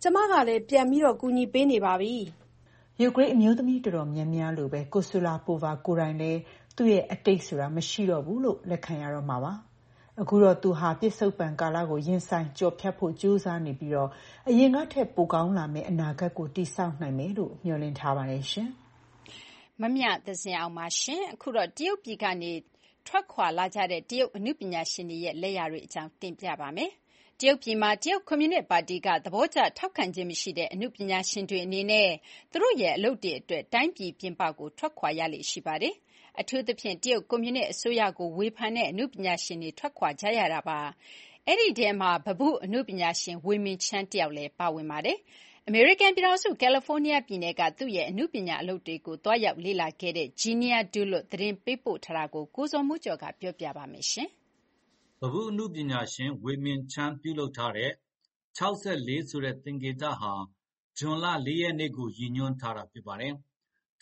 Speaker 12: ကျမကလည်းပြန်ပြီးကူညီပေးနေပါပြီ
Speaker 11: ။ယူကရိန်းအမျိုးသမီးတော်တော်များများလိုပဲကိုဆူလာပိုဗာကိုယ်တိုင်လည်းသူ့ရဲ့အတိတ်ဆိုတာမရှိတော့ဘူးလို့လက်ခံရတော့မှာပါ။အခုတော့သူဟာပြစ္ဆုတ်ပံကာလကိုရင်ဆိုင်ကြော်ဖြတ်ဖို့ကြိုးစားနေပြီးအရင်ကထက်ပိုကောင်းလာမယ့်အနာဂတ်ကိုတည်ဆောက်နိုင်မယ်လို့မျှော်လင့်ထားပါတယ်ရှင်
Speaker 2: ။မမြသဇင်အောင်ပါရှင်။အခုတော့တရုတ်ပြည်ကနေထွက်ခွာလာကြတဲ့တရုတ်အနုပညာရှင်တွေရဲ့လက်ရာတွေအကြောင်းတင်ပြပါမယ်။တရုတ်ပြည်မှာတရုတ်ကွန်မြူနစ်ပါတီကသဘောကျထောက်ခံခြင်းမရှိတဲ့အနုပညာရှင်တွေအနေနဲ့သူတို့ရဲ့အလုပ်တွေအတွက်တိုင်းပြည်ပြင်ပကိုထွက်ခွာရလေ့ရှိပါတယ်။အထူးသဖြင့်တရုတ်ကွန်မြူနစ်အစိုးရကိုဝေဖန်တဲ့အနုပညာရှင်တွေထွက်ခွာကြရတာပါ။အဲဒီထဲမှာဗဟုအနုပညာရှင်ဝေမင်ချန်းတယောက်လည်းပါဝင်ပါတယ်။အမေရိကန်ပြည်ထောင်စုကယ်လီဖိုးနီးယားပြည်နယ်ကသူ့ရဲ့အနုပညာအလုပ်တွေကိုသွားရောက်လေ့လာခဲ့တဲ့ Genia Dulot သတင်းပေးပို့ထားတာကိုကိုဇော်မိုးကျော်ကပြောပြပါမယ်ရှင်
Speaker 15: ။ဗဟုအနုပညာရှင်ဝေမင်ချန်းပြုလုပ်ထားတဲ့64ဆိုတဲ့သင်္ကေတဟာဇွန်လ4ရက်နေ့ကိုရည်ညွှန်းထားတာဖြစ်ပါတယ်။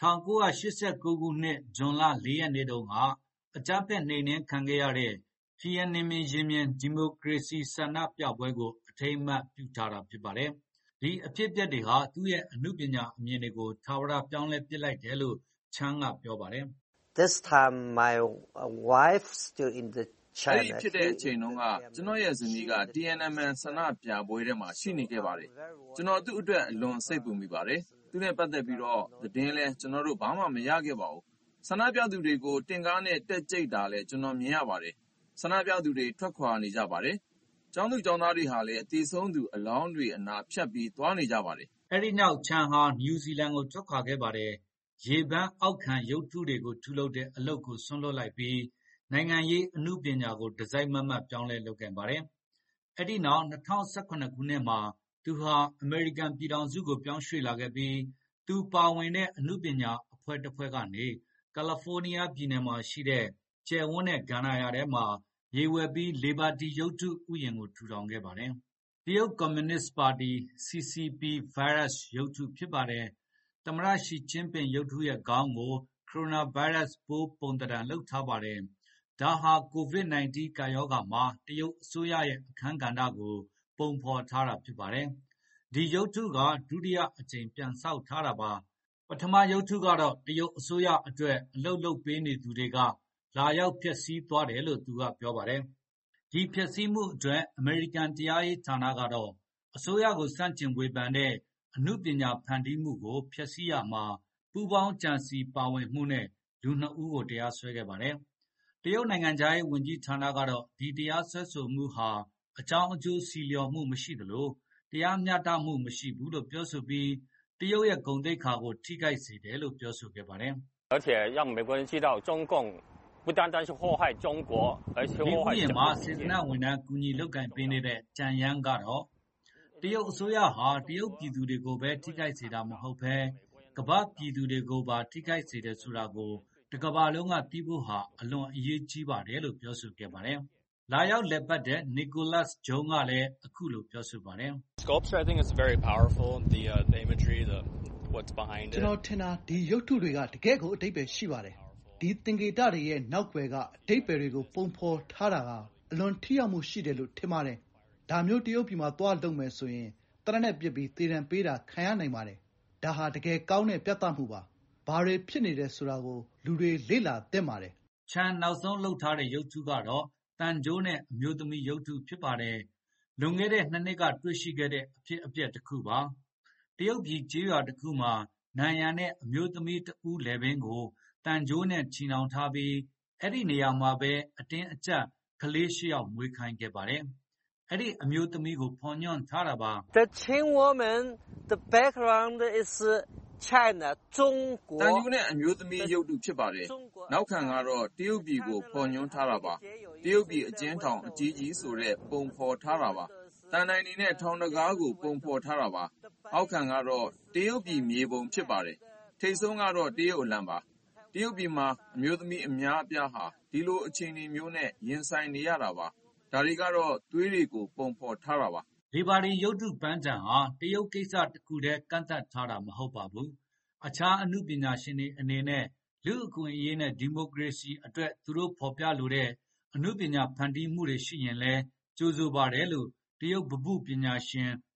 Speaker 15: 1989ခုနှစ်ဇွန်လ4ရက်နေ့တုန်းကအကြမ်းဖက်နှိမ်နင်းခံခဲ့ရတဲ့Tiananmenရင်မြင်ဒီမိုကရေစီဆန္ဒပြပွဲကိုအထိမ်းအမှတ်ပြုထားတာဖြစ်ပါတယ်။ဒီအဖြစ်အပျက်တွေဟာသူ့ရဲ့အနုပညာအမြင်တွေကိုထာဝရပြောင်းလဲပစ်လိုက်တယ်လို့ချန်းကပြောပါတယ်။
Speaker 16: This time my wife still in the
Speaker 10: အဲဒီဖြစ်တဲ့အချိန်တုန်းကကျွန်တော်ရဲ့ဇနီးက Tiananmen ဆန္ဒပြပွဲထဲမှာရှိနေခဲ့ပါတယ်။ကျွန်တော်သူ့အတွက်အလွန်စိတ်ပူမိပါတယ်။သူနဲ့ပတ်သက်ပြီးသတင်းလဲကျွန်တော်တို့ဘာမှမရခဲ့ပါဘူး။ဆန္ဒပြသူတွေကိုတင်ကားနဲ့တက်ကြိတ်တာလဲကျွန်တော်မြင်ရပါတယ်။ဆန္ဒပြသူတွေထွက်ခွာနေကြပါတယ်။ကျောင်းသူကျောင်းသားတွေဟာလည်းအသေးဆုံးသူအလောင်းတွေအနာဖြတ်ပြီးသွားနေကြပါတယ်
Speaker 15: ။အဲဒီနောက်ချန်ဟာနယူးဇီလန်ကိုထွက်ခွာခဲ့ပါတယ်။ရေပန်းအောက်ခံရုပ်ထုတွေကိုထုလုပ်တဲ့အလုပ်ကိုဆွန့်လွတ်လိုက်ပြီးနိုင်ငံရေးအနုပညာကိုဒီဇိုင်းမတ်မတ်ပြောင်းလဲလုပ်ခဲ့ပါတယ်။အဲဒီနောက်2018ခုနှစ်မှာသူဟာအမေရိကန်ပြည်ထောင်စုကိုပြောင်းရွှေ့လာခဲ့ပြီးသူပါဝင်တဲ့အနုပညာအဖွဲ့တစ်ဖွဲ့ကနေကယ်လီဖိုးနီးယားပြည်နယ်မှာရှိတဲ့ကျယ်ဝန်းတဲ့ကန္နာယာထဲမှာမြေဝယ်ပြီးလေဘာတီရုပ်ထုဥယျာဉ်ကိုထူထောင်ခဲ့ပါတယ်။တရုတ်ကွန်မြူနစ်ပါတီ CCP Virus ရုပ်ထုဖြစ်ပါတယ်။သမ္မတရှီကျင်းပင်ရုပ်ထုရဲ့ခေါင်းကိုကိုရိုနာဗိုင်းရပ်စ်ပိုးပုံသဏ္ဍာန်လုပ်ထားပါတယ်။ဒါဟာ COVID-19 ကပ်ရောဂါမှာတရုတ်အစိုးရရဲ့အခန်းကဏ္ဍကိုပုံဖော်ထားတာဖြစ်ပါတယ်။ဒီရုပ်ထုကဒုတိယအကြိမ်ပြန်ဆောက်ထားတာပါ။ပထမရုပ်ထုကတော့တရုတ်အစိုးရအတွက်အလုပ်လုပ်ပေးနေသူတွေကလာရောက်ဖျက်ဆီးသွားတယ်လို့သူကပြောပါတယ်။ဒီဖျက်ဆီးမှုအတွက်အမေရိကန်တရားရေးဌာနကတော့အစိုးရကိုဆန့်ကျင်ဝေဖန်တဲ့အနုပညာဖန်တီးမှုကိုဖျက်ဆီးရမှာပူးပေါင်းကြံစည်ပါဝင်မှုနဲ့လူ2ဦးကိုတရားစွဲခဲ့ပါတယ်။တရုတ်နိုင်ငံခြားရေးဝန်ကြီးဌာနကတော့ဒီတရားစွဲဆိုမှုဟာအကြောင်းအကျိုးစီလျော်မှုမရှိသလိုတရားမျှတမှုမရှိဘူးလို့ပြောဆိုပြီးတရုတ်ရဲ့ဂုဏ်သိက္ခာကိုထိခိုက်စေတယ်လို့ပြောဆိုခဲ့ပါတယ်
Speaker 17: ။而且让美国人知道中共不单单是祸害中国而且祸害整个
Speaker 15: 世界စေတနာဝန်ထမ်းကူညီလုပ်ကိုင်ပေးနေတဲ့ကြံရမ်းကတော့တရုတ်အစိုးရဟာတရုတ်ပြည်သူတွေကိုပဲထိခိုက်စေတာမဟုတ်ဘဲကမ္ဘာပြည်သူတွေကိုပါထိခိုက်စေတယ်ဆိုတာကိုတကမ္ဘာလုံးကသိဖို့ဟာအလွန်အရေးကြီးပါတယ်လို့ပြောဆိုခဲ့ပါတယ်။လာရောက်လည်ပတ်တဲ့ Nicholas Jones ကလည်းအခုလိုပြောဆိုပါတယ်။
Speaker 18: Sculpture I think is very powerful the imagery what's behind it
Speaker 3: ကျွန်တော်ထင်တာဒီရုပ်ထုတွေကတကယ့်ကိုအဓိပ္ပာယ်ရှိပါတယ်။ဒီသင်္ကေတတွေရဲ့နောက်ွယ်ကအဓိပ္ပာယ်တွေကိုပုံဖော်ထားတာကအလွန်ထိရောက်မှုရှိတယ်လို့ထင်ပါတယ်။ဒါမျိုးတရုတ်ပြည်မှာသွားလုပ်မယ်ဆိုရင်တရနဲ့ပြစ်ပြီးသေဒဏ်ပေးတာခံရနိုင်ပါတယ်။ဒါဟာတကယ်ကောင်းတဲ့ပြသမှုပါ။ဘာတွေဖြစ်နေတယ်ဆိုတာကိုလူတွေလေ့လာသင့်ပါတယ်
Speaker 15: ။ချန်နောက်ဆုံးလုပ်ထားတဲ့ရုပ်ထုကတော့တန်ကြိုးနဲ့အမျိုးသမီးရုပ်ထုဖြစ်ပါတယ်။လွန်ခဲ့တဲ့2နှစ်ကတွေ့ရှိခဲ့တဲ့အဖြစ်အပျက်တစ်ခုပါ။တရုတ်ပြည်ကျေးရွာတစ်ခုမှာနံရံနဲ့အမျိုးသမီးတဦးလည်ပင်းကိုတန်ကြိုးနဲ့ချီနှောင်ထားပြီးအဲ့ဒီနေရာမှာပဲအတင်းအကျပ်ကလေး8ယောက်မွေးခိုင်းခဲ့ပါတယ်။အဲ့ဒီအမျိုးသမီးကိုဖော်ညွှန်းထားတာပါ
Speaker 16: ။ The Qing woman the background is China 中国
Speaker 10: တန်ကြိုးနဲ့အမျိုးသမီးရုပ်တုဖြစ်ပါတယ်။နောက်ခံကတော့တရုတ်ပြည်ကိုဖော်ညွှန်းထားတာပါ။တရုတ်ပြည်အကျဉ်းထောင်အကြီးကြီးဆိုတဲ့ပုံဖော်ထားတာပါ။တန်တိုင်နေနဲ့ထောင်တကားကိုပုံဖော်ထားတာပါ။အောက်ခံကတော့တရုတ်ပြည်မြေပုံဖြစ်ပါတယ်။ထိပ်ဆုံးကတော့တရုတ်အလံပါ။တရုတ်ပြည်မှာအမျိုးသမီးအများအပြားဟာဒီလိုအခြေအနေမျိုးနဲ့ရင်ဆိုင်နေရတာပါ။ဒါတွေကတော့သွေးတွေကိုပုံဖော်ထားတာပါ
Speaker 15: ။လေဘာဒီရုပ်တုပန်းချံဟာတရုတ်ကိစ္စတစ်ခုတည်းကန့်သတ်ထားတာမဟုတ်ပါဘူး။အခြားအနုပညာရှင်တွေအနေနဲ့လူ့အခွင့်အရေးနဲ့ဒီမိုကရေစီအတွက်သူတို့ဖော်ပြလိုတဲ့အနုပညာဖန်တီးမှုတွေရှိရင်လည်းကြိုးဆိုပါတယ်လို့တရုတ်ဗဟုပညာရှင်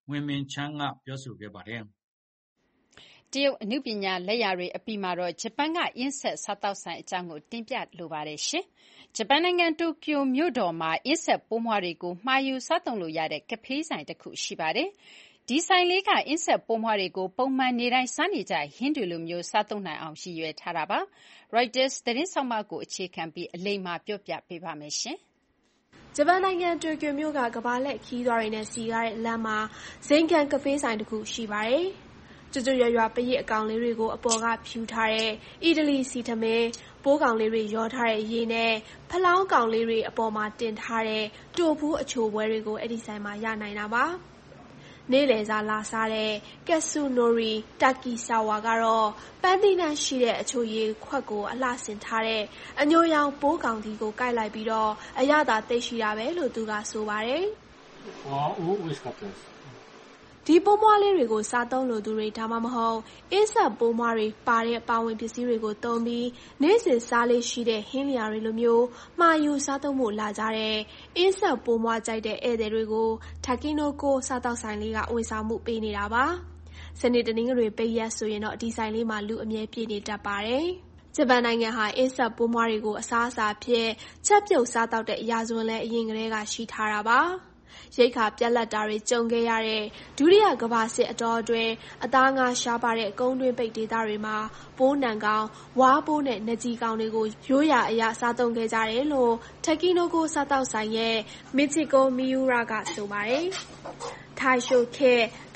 Speaker 15: ဝင်းမင်းချမ်းကပြောဆိုခဲ့ပါတယ်။
Speaker 2: တရုတ်အနုပညာလက်ရာတွေအပြီးမှာတော့ဂျပန်ကအင်းဆက်စားသောက်ဆိုင်အကြောင်းကိုတင်ပြလိုပါတယ်ရှင်။ဂျပန်နိုင်ငံတိုကျိုမြို့တော်မှာအင်းဆက်ပိုးမွှားတွေကိုမှာယူစားသုံးလို့ရတဲ့ကဖေးဆိုင်တစ်ခုရှိပါတယ်။ဒီဆိုင်လေးကအင်းဆက်ပိုးမွှားတွေကိုပုံမှန်နေတိုင်းစားနေကြဟင်းတွေလိုမျိုးစားသုံးနိုင်အောင်ရည်ရွယ်ထားတာပါ။ Reuters သတင်းဆောင်းပါးကိုအခြေခံပြီးအလိမ္မာပြောပြပေးပါမယ်ရှင်။
Speaker 19: ဂျပန်နိုင်ငံတိုကျိုမြို့ကကမ္ဘာလှည့်ခရီးသွားတွေနဲ့စီကားတဲ့လမ်းမှာဇိမ်ခံကဖေးဆိုင်တစ်ခုရှိပါတယ်။ကျွတ်ရွာပရစ်အကောင်လေးတွေကိုအပေါ်ကဖြူထားတဲ့အီတလီစီထမင်းပိုးကောင်လေးတွေရောထားတဲ့ရေနဲ့ဖလောင်းကောင်လေးတွေအပေါ်မှာတင်ထားတဲ့တိုဖူးအချိုပွဲတွေကိုအဲ့ဒီဆိုင်မှာရနိုင်တာပါ။နေ့လယ်စာလာစားတဲ့ကက်ဆူနိုရီတာကီဆာဝါကတော့ပန်းသီးနှံရှိတဲ့အချိုရေခွက်ကိုအလှဆင်ထားတဲ့အညိုရောင်ပိုးကောင်ဒီကိုကိုက်လိုက်ပြီးတော့အရသာသိရှိတာပဲလို့သူကဆိုပါတယ်။ဒီပိုးမွှားလေးတွေကိုစားသုံးလိုသူတွေဒါမှမဟုတ်အင်းဆက်ပိုးမွှားတွေပါတဲ့ပါဝင်ပစ္စည်းတွေကိုသုံးပြီးနေ့စဉ်စားလေးရှိတဲ့ဟင်းလျာတွေလိုမျိုးမှာယူစားသုံးဖို့လာကြတဲ့အင်းဆက်ပိုးမွှားကြိုက်တဲ့ဧည့်သည်တွေကိုတာကီနိုကိုစားတောက်ဆိုင်လေးကဝန်ဆောင်မှုပေးနေတာပါ။စနေတနင်္ဂနွေပိတ်ရက်ဆိုရင်တော့ဒီဆိုင်လေးမှာလူအမြဲပြည့်နေတတ်ပါတယ်။ဂျပန်နိုင်ငံဟာအင်းဆက်ပိုးမွှားတွေကိုအစားအစာဖြစ်ချက်ပြုတ်စားတောက်တဲ့အရာစွန်းလဲအရင်ကတည်းကရှိထားတာပါ။ရိက္ခာပြတ်လတ်တာတွေကြုံခဲ့ရတဲ့ဒုတိယကမ္ဘာစစ်အတောအတွင်းအသားငါးရှားပါတဲ့ကုန်းတွင်းပိတ်ဒေသတွေမှာပိုးနံကောင်ဝါးပိုးနဲ့နကြီးကောင်တွေကိုရိုးရာအရာစားသုံးခဲ့ကြတယ်လို့ထက်ကီနိုကိုစားတောက်ဆိုင်ရဲ့မီချီကိုမီယူရာကဆိုပါတယ်။ထိုင်ရှိုခေ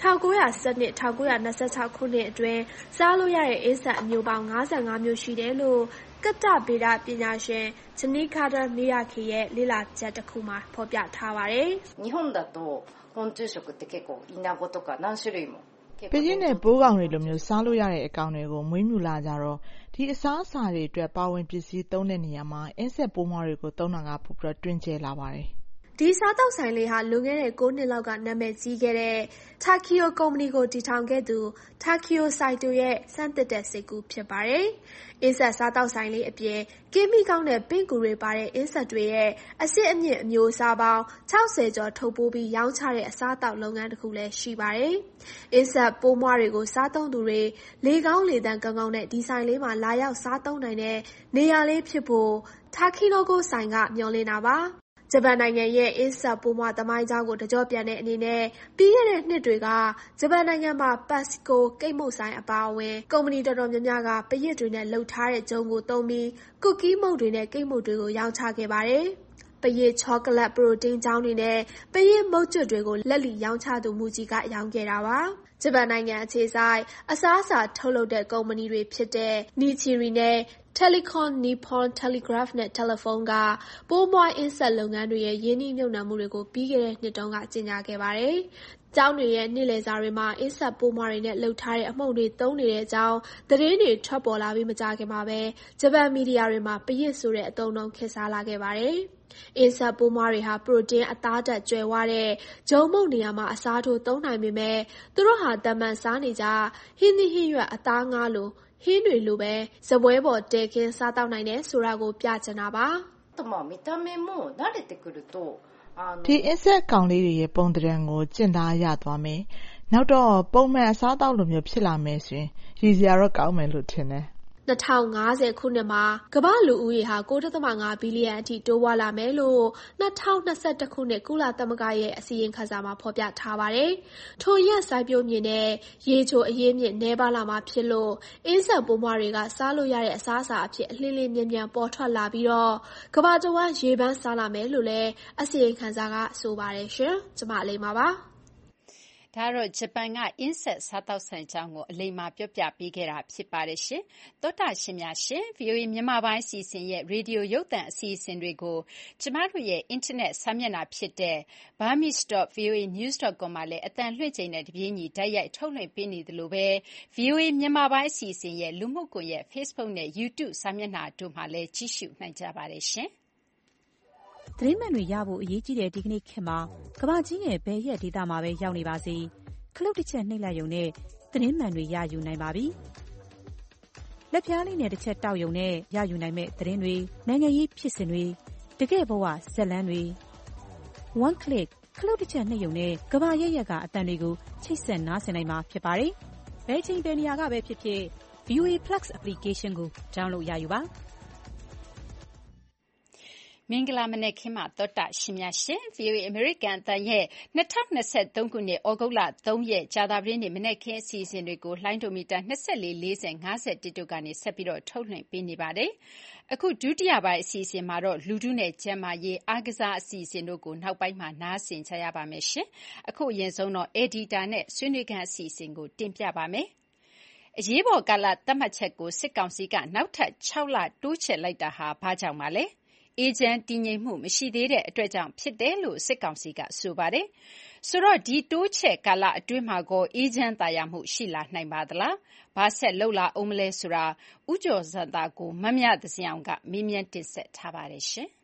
Speaker 19: 1912-1926 ခုနှစ်အတွင်းစားလို့ရတဲ့အင်းဆက်အမျိုးပေါင်း55မျိုးရှိတယ်လို့ကတ္တဗေဒပညာရှင်ဂျနီကာတာမီယာခီရဲ့လေ့လာချက်တစ်ခုမှာဖော်ပြထားပါတယ်။
Speaker 13: 日本だと昆虫食って結構イナゴとか何種類も
Speaker 20: ပရင်းနဲ့ပိုးကောင်တွေလိုမျိုးစားလို့ရတဲ့အကောင်တွေကိုမွေးမြူလာကြတော့ဒီအစားအစာတွေအတွက်ပါဝင်ပစ္စည်းသုံးတဲ့နေရာမှာအင်းဆက်ပိုးမွှားတွေကိုသုံးတာကပိုပြီးတွင်ကျယ်လာပါတယ်။
Speaker 19: ဒီစားတောက်ဆိုင်လေးဟာလွန်ခဲ့တဲ့9နှစ်လောက်ကနာမည်ကြီးခဲ့တဲ့တာကီယိုကုမ္ပဏီကိုတည်ထောင်ခဲ့သူတာကီယိုဆိုင်တိုရဲ့စမ်းသစ်တဲ့စိတ်ကူးဖြစ်ပါတယ်။အင်းဆက်စားတောက်ဆိုင်လေးအပြင်ကင်းမီကောင်းတဲ့ပင့်ကူတွေပါတဲ့အင်းဆက်တွေရဲ့အစစ်အမြင့်အမျိုးအစားပေါင်း60ကျော်ထုတ်ပိုးပြီးရောင်းချတဲ့အစားအသောက်လုပ်ငန်းတစ်ခုလည်းရှိပါတယ်။အင်းဆက်ပိုးမွှားတွေကိုစားသုံးသူတွေလေကောင်းလေသန့်ကောင်းကောင်းနဲ့ဒီဆိုင်လေးမှာလာရောက်စားသုံးနိုင်တဲ့နေရာလေးဖြစ်ဖို့တာကီနိုကိုဆိုင်ကမျှော်လင့်တာပါ။ဂျပန်နိုင်ငံရဲ့အင်းဆက်ပိုးမွှားသမိုင်းကြောင်းကိုတကြောပြန်တဲ့အနေနဲ့ပြီးခဲ့တဲ့နှစ်တွေကဂျပန်နိုင်ငံမှာပတ်စကိုကိတ်မုတ်ဆိုင်အပါအဝင်ကုမ္ပဏီတော်တော်များများကပရစ်တွေနဲ့လှုပ်ထားတဲ့ဂျုံကိုသုံးပြီးကုကီးမုတ်တွေနဲ့ကိတ်မုတ်တွေကိုရောင်းချခဲ့ပါတယ်။ပရစ်ချောကလက်ပရိုတင်းချောင်းတွေနဲ့ပရစ်မုတ်ကျွတ်တွေကိုလက်လီရောင်းချသူမူကြီးကရောင်းခဲ့တာပါ။ဂျပန်နိုင်ငံအခြေစိုက်အစားအစာထုတ်လုပ်တဲ့ကုမ္ပဏီတွေဖြစ်တဲ့နီချီရီနဲ့Telecom Nippon Telegraph နဲ့တယ်လီဖုန်းကပိုးမွှားအင်းဆက်လုပ်ငန်းတွေရဲ့ရင်းနှီးမြှုပ်နှံမှုတွေကိုပြီးခဲ့တဲ့နှစ်တုန်းကကြေညာခဲ့ပါတယ်။ကျောင်းတွေရဲ့နေ့လည်စာတွေမှာအင်းဆက်ပိုးမွှားတွေနဲ့လှုပ်ထားတဲ့အမှုန့်တွေသုံးနေတဲ့အကြောင်းသတင်းတွေထွက်ပေါ်လာပြီးမကြာခင်မှာပဲဂျပန်မီဒီယာတွေမှာပရစ်ဆိုတဲ့အသုံးအနှုန်းခေတ်စားလာခဲ့ပါတယ်။အင်းဆက်ပိုးမွှားတွေဟာပရိုတင်းအသားဓာတ်ကြွယ်ဝတဲ့ဂျုံမုန့်နေရာမှာအစားထိုးသုံးနိုင်ပေမဲ့သူတို့ဟာသာမန်စားနေကြဟင်းသီးဟင်းရွက်အသားငါးလိုဟင်းတွေလိုပဲစားပွဲပေါ်တည်ခင်းစားတောက်နိုင်တယ်ဆိုတာကိုပြချင်တာပါ
Speaker 13: ။
Speaker 20: ဒီအင်းဆက်ကောင်လေးတွေရဲ့ပုံသဏ္ဍာန်ကိုကျင့်သားရသွားမယ်။နောက်တော့ပုံမှန်အစားအသောက်လိုမျိုးဖြစ်လာမယ်ဆိုရင်ရည်စရာတော့ကောင်းမယ်လို့ထင်တယ်။
Speaker 19: 2050ခုနှစ်မှာကမ္ဘာလူဦးရေဟာ 9.5 ဘီလီယံအထိတိုးပွားလာမယ်လို့2021ခုနှစ်ကုလသမဂ္ဂရဲ့အစီရင်ခံစာမှာဖော်ပြထားပါတယ်။ထိုရက်စိုက်ပျိုးမြေနဲ့ရေချိုအရေးမြစ်နှဲပါလာမှာဖြစ်လို့အင်းဆက်ပိုးမွှားတွေကစားလို့ရတဲ့အစားအစာအဖြစ်အလင်းလင်းမြန်မြန်ပေါ်ထွက်လာပြီးတော့ကမ္ဘာတဝန်းရေပန်းစားလာမယ်လို့လည်းအစီရင်ခံစာကဆိုပါတယ်ရှင်။ကျွန်မအလိမ္မာပါ။
Speaker 2: ဒါကတော့ဂျပန်ကအင်းဆက်စားသောက်ဆိုင်အကြောင်းကိုအလိမ္မာပြောပြပေးခဲ့တာဖြစ်ပါတယ်ရှင်။သောတာရှင်များရှင် VOA မြန်မာပိုင်းအစီအစဉ်ရဲ့ရေဒီယိုရုပ်သံအစီအစဉ်တွေကိုကျမတို့ရဲ့အင်တာနက်စာမျက်နှာဖြစ်တဲ့ burmese.voanews.com မှာလည်းအသံလွှင့်ချိန်နဲ့တပြေးညီတိုက်ရိုက်ထုတ်လွှင့်ပေးနေသလိုပဲ VOA မြန်မာပိုင်းအစီအစဉ်ရဲ့လူမှုကွန်ရက် Facebook နဲ့ YouTube စာမျက်နှာတို့မှာလည်းကြည့်ရှုနိုင်ကြပါတယ်ရှင်။
Speaker 21: သတင်းမှန်တွေရဖို့အရေးကြီးတဲ့ဒီကနေ့ခေတ်မှာကမ္ဘာကြီးရဲ့ဘယ်ရက်ဒေသမှာပဲရောက်နေပါစေခလုတ်တစ်ချက်နှိပ်လိုက်ရုံနဲ့သတင်းမှန်တွေရယူနိုင်ပါပြီ။လက်ပြားလေးနဲ့တစ်ချက်တောက်ရုံနဲ့ရယူနိုင်မဲ့သတင်းတွေနိုင်ငံရေးဖြစ်စဉ်တွေတကယ့်ဘဝဇာတ်လမ်းတွေ One click ခလုတ်တစ်ချက်နှိပ်ရုံနဲ့ကမ္ဘာရဲ့ကအသံတွေကိုချိတ်ဆက်နားဆင်နိုင်မှာဖြစ်ပါတယ်။ဘယ်ချိန်ဘယ်နေရာကပဲဖြစ်ဖြစ် VOA Plus application ကို download ရယူပါ။
Speaker 2: မင်္ဂလာမနက်ခင်းမှာသောတာရှင်များရှင် VOA American အသံရဲ့2023ခုနှစ်ဩဂုတ်လ3ရက်ကြာသပတေးနေ့မနက်ခင်းအစီအစဉ်တွေကိုလှိုင်းဒိုမီတာ24 40 51တို့ကနေဆက်ပြီးတော့ထုတ်လွှင့်ပေးနေပါတယ်။အခုဒုတိယပိုင်းအစီအစဉ်မှာတော့လူထုနဲ့ကျန်းမာရေးအားကစားအစီအစဉ်တို့ကိုနောက်ပိုင်းမှာနားဆင်ကြရပါမယ်ရှင်။အခုအရင်ဆုံးတော့ Editor နဲ့ဆွေးနွေးခန်းအစီအစဉ်ကိုတင်ပြပါမယ်။အရေးပေါ်ကာလသတ်မှတ်ချက်ကိုစစ်ကောင်စီကနောက်ထပ်6လတိုးချဲ့လိုက်တာဟာဘာကြောင့်ပါလဲ။အေဂျင့်တည်ငြိမ်မှုမရှိသေးတဲ့အတွက်ကြောင့်ဖြစ်တယ်လို့စစ်ကောင်စီကဆိုပါတယ်။ဆိုတော့ဒီတိုးချဲ့ကာလအတွင်းမှာကိုအေဂျင့်သာယာမှုရှိလာနိုင်ပါသလား။ဘာဆက်လှုပ်လာအောင်မလဲဆိုတာဥကျော်ဇံသာကိုမမြသစင်အောင်ကမေးမြန်းတင်ဆက်ထားပါတယ်ရှင်။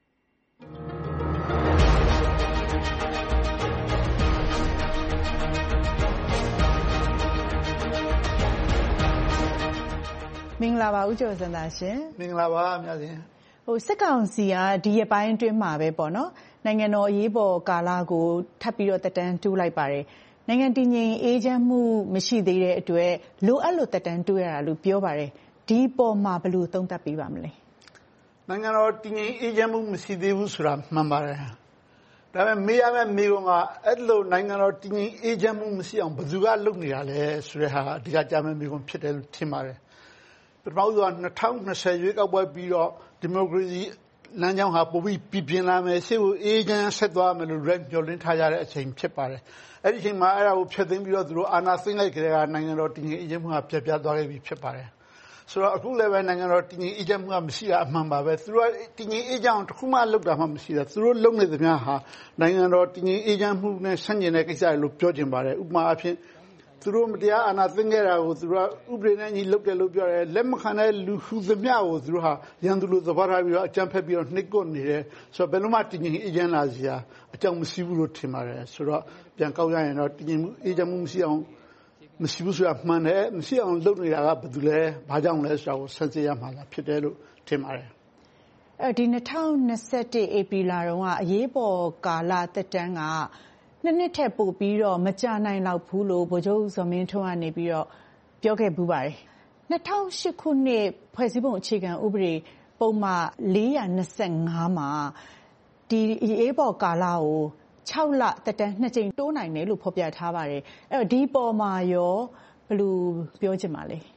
Speaker 11: မင်္ဂလာပါဥကျော်ဇံသာရှင်
Speaker 1: မင်္ဂလာပါအများကြီး
Speaker 11: စစ်ကောင်စီကဒီရက်ပိုင်းအတွင်းမှာပဲပေါ့နော်နိုင်ငံတော်အရေးပေါ်ကာလကိုထပ်ပြီးတော့တက်တန်းတိုးလိုက်ပါတယ်နိုင်ငံတည်ငြိမ်အေးချမ်းမှုမရှိသေးတဲ့အတွက်လိုအပ်လို့တက်တန်းတိုးရတာလို့ပြောပါတယ်ဒီပေါ်မှာဘယ်လိုသုံးသပ်ပေးပါမလဲ
Speaker 1: နိုင်ငံတော်တည်ငြိမ်အေးချမ်းမှုမရှိသေးဘူးဆိုတာမှန်ပါတယ်ဒါပေမဲ့မေးရမယ့်မေးခွန်းကအဲ့လိုနိုင်ငံတော်တည်ငြိမ်အေးချမ်းမှုမရှိအောင်ဘယ်သူကလုပ်နေတာလဲဆိုတဲ့ဟာအဓိကကြားမယ့်မေးခွန်းဖြစ်တယ်လို့ထင်ပါတယ်ပထမဆုံး2020ရွေးကောက်ပွဲပြီးတော့ဒီမိုကရေစီလမ်းကြောင်းဟာပိုပြီးပြင်းလာမယ်ရှေ့ကိုအေးချမ်းဆက်သွားမယ်လို့မျှော်လင့်ထားကြတဲ့အချိန်ဖြစ်ပါတယ်အဲ့ဒီအချိန်မှာအဲ့ဒါကိုဖျက်သိမ်းပြီးတော့သူတို့အာဏာသိမ်းလိုက်ကြတဲ့ကနိုင်ငံတော်တည်ငြိမ်အေးချမ်းမှုကပြတ်ပြတ်သွားခဲ့ပြီဖြစ်ပါတယ်ဆိုတော့အခုလည်းပဲနိုင်ငံတော်တည်ငြိမ်အေးချမ်းမှုကမရှိတာအမှန်ပါပဲသူတို့ကတည်ငြိမ်အေးချမ်းအောင်တစ်ခုမှလုပ်တာမှမရှိတာသူတို့လုပ်နေသမျှဟာနိုင်ငံတော်တည်ငြိမ်အေးချမ်းမှုနဲ့ဆန့်ကျင်တဲ့ကိစ္စတွေလို့ပြောချင်ပါတယ်ဥပမာအဖြစ်သူတို့မတရားအာဏာသိမ်းခဲ့တာကိုသူတို့ဥပဒေနဲ့ညီလုပ်တယ်လို့ပြောတယ်လက်မခံတဲ့လူဟုသမျှကိုသူတို့ဟာရန်သူလိုသဘောထားပြီးတော့အကြမ်းဖက်ပြီးတော့နှိပ်ကွပ်နေတယ်ဆိုတော့ဘယ်လိုမှတည်ငြိမ်အေးချမ်းလာစရာအကြောင်းမရှိဘူးလို့ထင်ပါတယ်ဆိုတော့ပြန်ကောက်ရရင်တော့တည်ငြိမ်မှုအေးချမ်းမှုမရှိအောင်မရှိဘူးဆိုတာမှန်တယ်မရှိအောင်လုပ်နေတာကဘယ်သူလဲဘာကြောင့်လဲဆိုတာကိုဆန်းစစ်ရမှာလားဖြစ်တယ်လို့ထင်ပါတယ်
Speaker 11: ဒီ2021ဧပြီလတုန်းကအရေးပေါ်ကာလတက်တန်းကနှစ်ထက်ပိုပြီးတော့မကြာနိုင်လောက်ဘူးလို့ဗိုလ်ချုပ်ဇော်မင်းထွန်းကနေပြီးတော့ပြောခဲ့ပူပါတယ်2008ခုနှစ်ဖွဲ့စည်းပုံအခြေခံဥပဒေပုံမှန်425မှာဒီအရေးပေါ်ကာလကို6လတက်တန်း2ကြိမ်တိုးနိုင်တယ်လို့ဖော်ပြထားပါတယ်အဲ့တော့ဒီပေါ်မှာရောဘယ်လိုပြောချင်ပါလဲ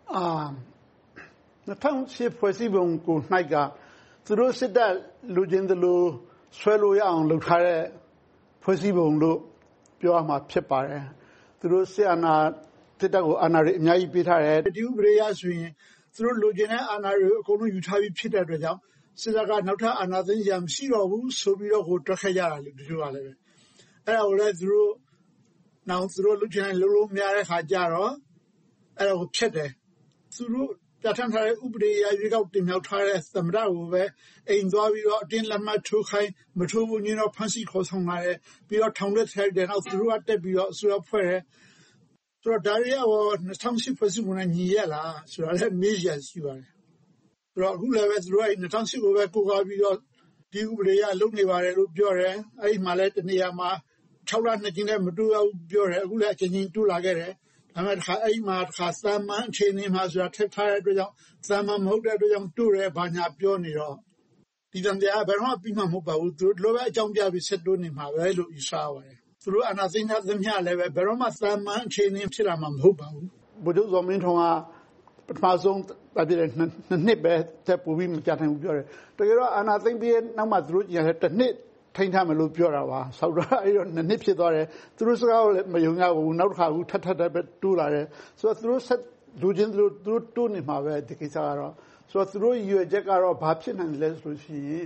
Speaker 1: 2008ဖွဲ့စည်းပုံကိုနှိုက်ကသူတို့စစ်တပ်လူချင်းသလိုဆွဲလို့ရအောင်လုပ်ထားတဲ့ဖွဲ့စည်းပုံလို့ပြောရမှာဖြစ်ပါတယ်သူတို့စစ်အာဏာစစ်တပ်ကိုအာဏာတွေအများကြီးပေးထားတယ်ဒီဥပဒေအရဆိုရင်သူတို့လူချင်းတဲ့အာဏာတွေအကုန်လုံးယူထားပြီးဖြစ်တဲ့အတွက်ကြောင့်စစ်တပ်ကနောက်ထပ်အာဏာသိမ်းရမရှိတော့ဘူးဆိုပြီးတော့ဟိုတွက်ခဲ့ကြတာလေဒီလိုကလည်းပဲအဲ့ဒါကိုလည်းသူတို့လူချင်းတဲ့လုံးမရတဲ့ခါကြတော့အဲ့ဒါကိုဖျက်တယ်သူတို့ပြဋ္ဌာန်းထားတဲ့ဥပဒေအရရွေးကောက်တင်မြှောက်ထားတဲ့သမ္မတကိုပဲအိမ်သွားပြီးတော့အတင်းလက်မှတ်ထိုးခိုင်းမထိုးဘူးညတော့ဖမ်းဆီးခေါ်ဆောင်လာတယ်ပြီးတော့ထောင်ထဲထည့်တယ်နောက်သူတို့ကတက်ပြီးတော့အစိုးရဖွဲ့တယ်ဆိုတော့ဒါရီရော2008ဖွဲ့စည်းပုံနဲ့ညီရလားဆိုတော့လည်းမေးရရှိပါတယ်ဆိုတော့အခုလည်းပဲသူတို့က2008ကိုပဲကိုးကားပြီးတော့ဒီဥပဒေအရလုပ်နေပါတယ်လို့ပြောတယ်အဲ့ဒီမှာလည်းတနေရာမှာ6လ2ကြိမ်နဲ့မတူအောင်ပြောတယ်အခုလည်းအချိန်ချင်းတူလာခဲ့တယ်ဒါပေမဲ့အဲ့ဒီမှာသာမန်အခြေအနေမှာဆိုတာထက်ထားတဲ့အတွက်ကြောင့်သာမန်မဟုတ်တဲ့အတွက်ကြောင့်တူတယ်ဘာညာပြောနေတော့ဒီတန်တရားဘယ်တော့ပြီးမှမဟုတ်ပါဘူးသူတို့လိုပဲအကြောင်းပြပြီးဆက်တိုးနေမှာပဲလို့ယူဆပါတယ်သူတို့အနာသိန်းသမျှလည်းပဲဘယ်တော့မှသာမန်အခြေအနေဖြစ်လာမှာမဟုတ်ပါဘူးဗိုလ်ချုပ်ဇော်မင်းထွန်းကပထမဆုံးပြည့်တဲ့နှစ်ပဲတက်ပူပြီးမကြနိုင်ဘူးပြောတယ်တကယ်တော့အနာသိန်းပြီးနောက်မှသူတို့ကြီးတစ်နှစ်ထိန်းထားမယ်လို့ပြောတာပါဆောက်တော့အဲ့တော့နှစ်ဖြစ်သွားတယ်သူတို့စကားကိုလည်းမယုံရဘူးနောက်တစ်ခါအခုထပ်ပဲတိုးလာတယ်ဆိုတော့သူတို့ဆက်လူချင်းသူတို့တိုးနေမှာပဲဒီကိစ္စကတော့ဆိုတော့သူတို့ရွေချက်ကတော့ဘာဖြစ်နိုင်လဲဆိုလို့ရှိရင်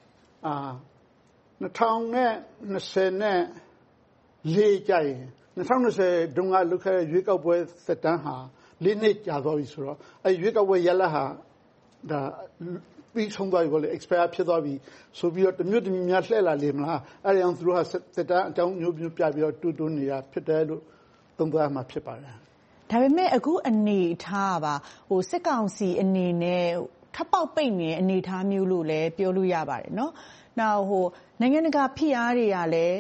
Speaker 1: 2020နဲ့4ကြိုင်2020တုန်းကလုပ်ခဲ့တဲ့ရွေးကောက်ပွဲသက်တမ်းဟာ4နှစ်ကြာသွားပြီဆိုတော့အဲ့ရွေးကောက်ပွဲရလဟာဒါပြီးဆုံးသွားပြီလေ expire ဖြစ်သွားပြီဆိုပြီးတော့တမျိုးများလှည့်လာလေမလားအဲ့ဒါကြောင့်သူတို့ဟာသက်တမ်းအကြောင်းမျိုးပြပြီးတော့တူနေတာဖြစ်တယ်လို့သုံးသပ်မှာဖြစ်ပါတယ်
Speaker 11: ဒါပေမဲ့အခုအနေထားပါစစ်ကောင်စီအနေနဲ့ထပ်ပေါက်ပိတ်နေအနေထားမျိုးလို့လည်းပြောလို့ရပါတယ်နော်။နောက်နိုင်ငံတကာဖိအားတွေကလည်း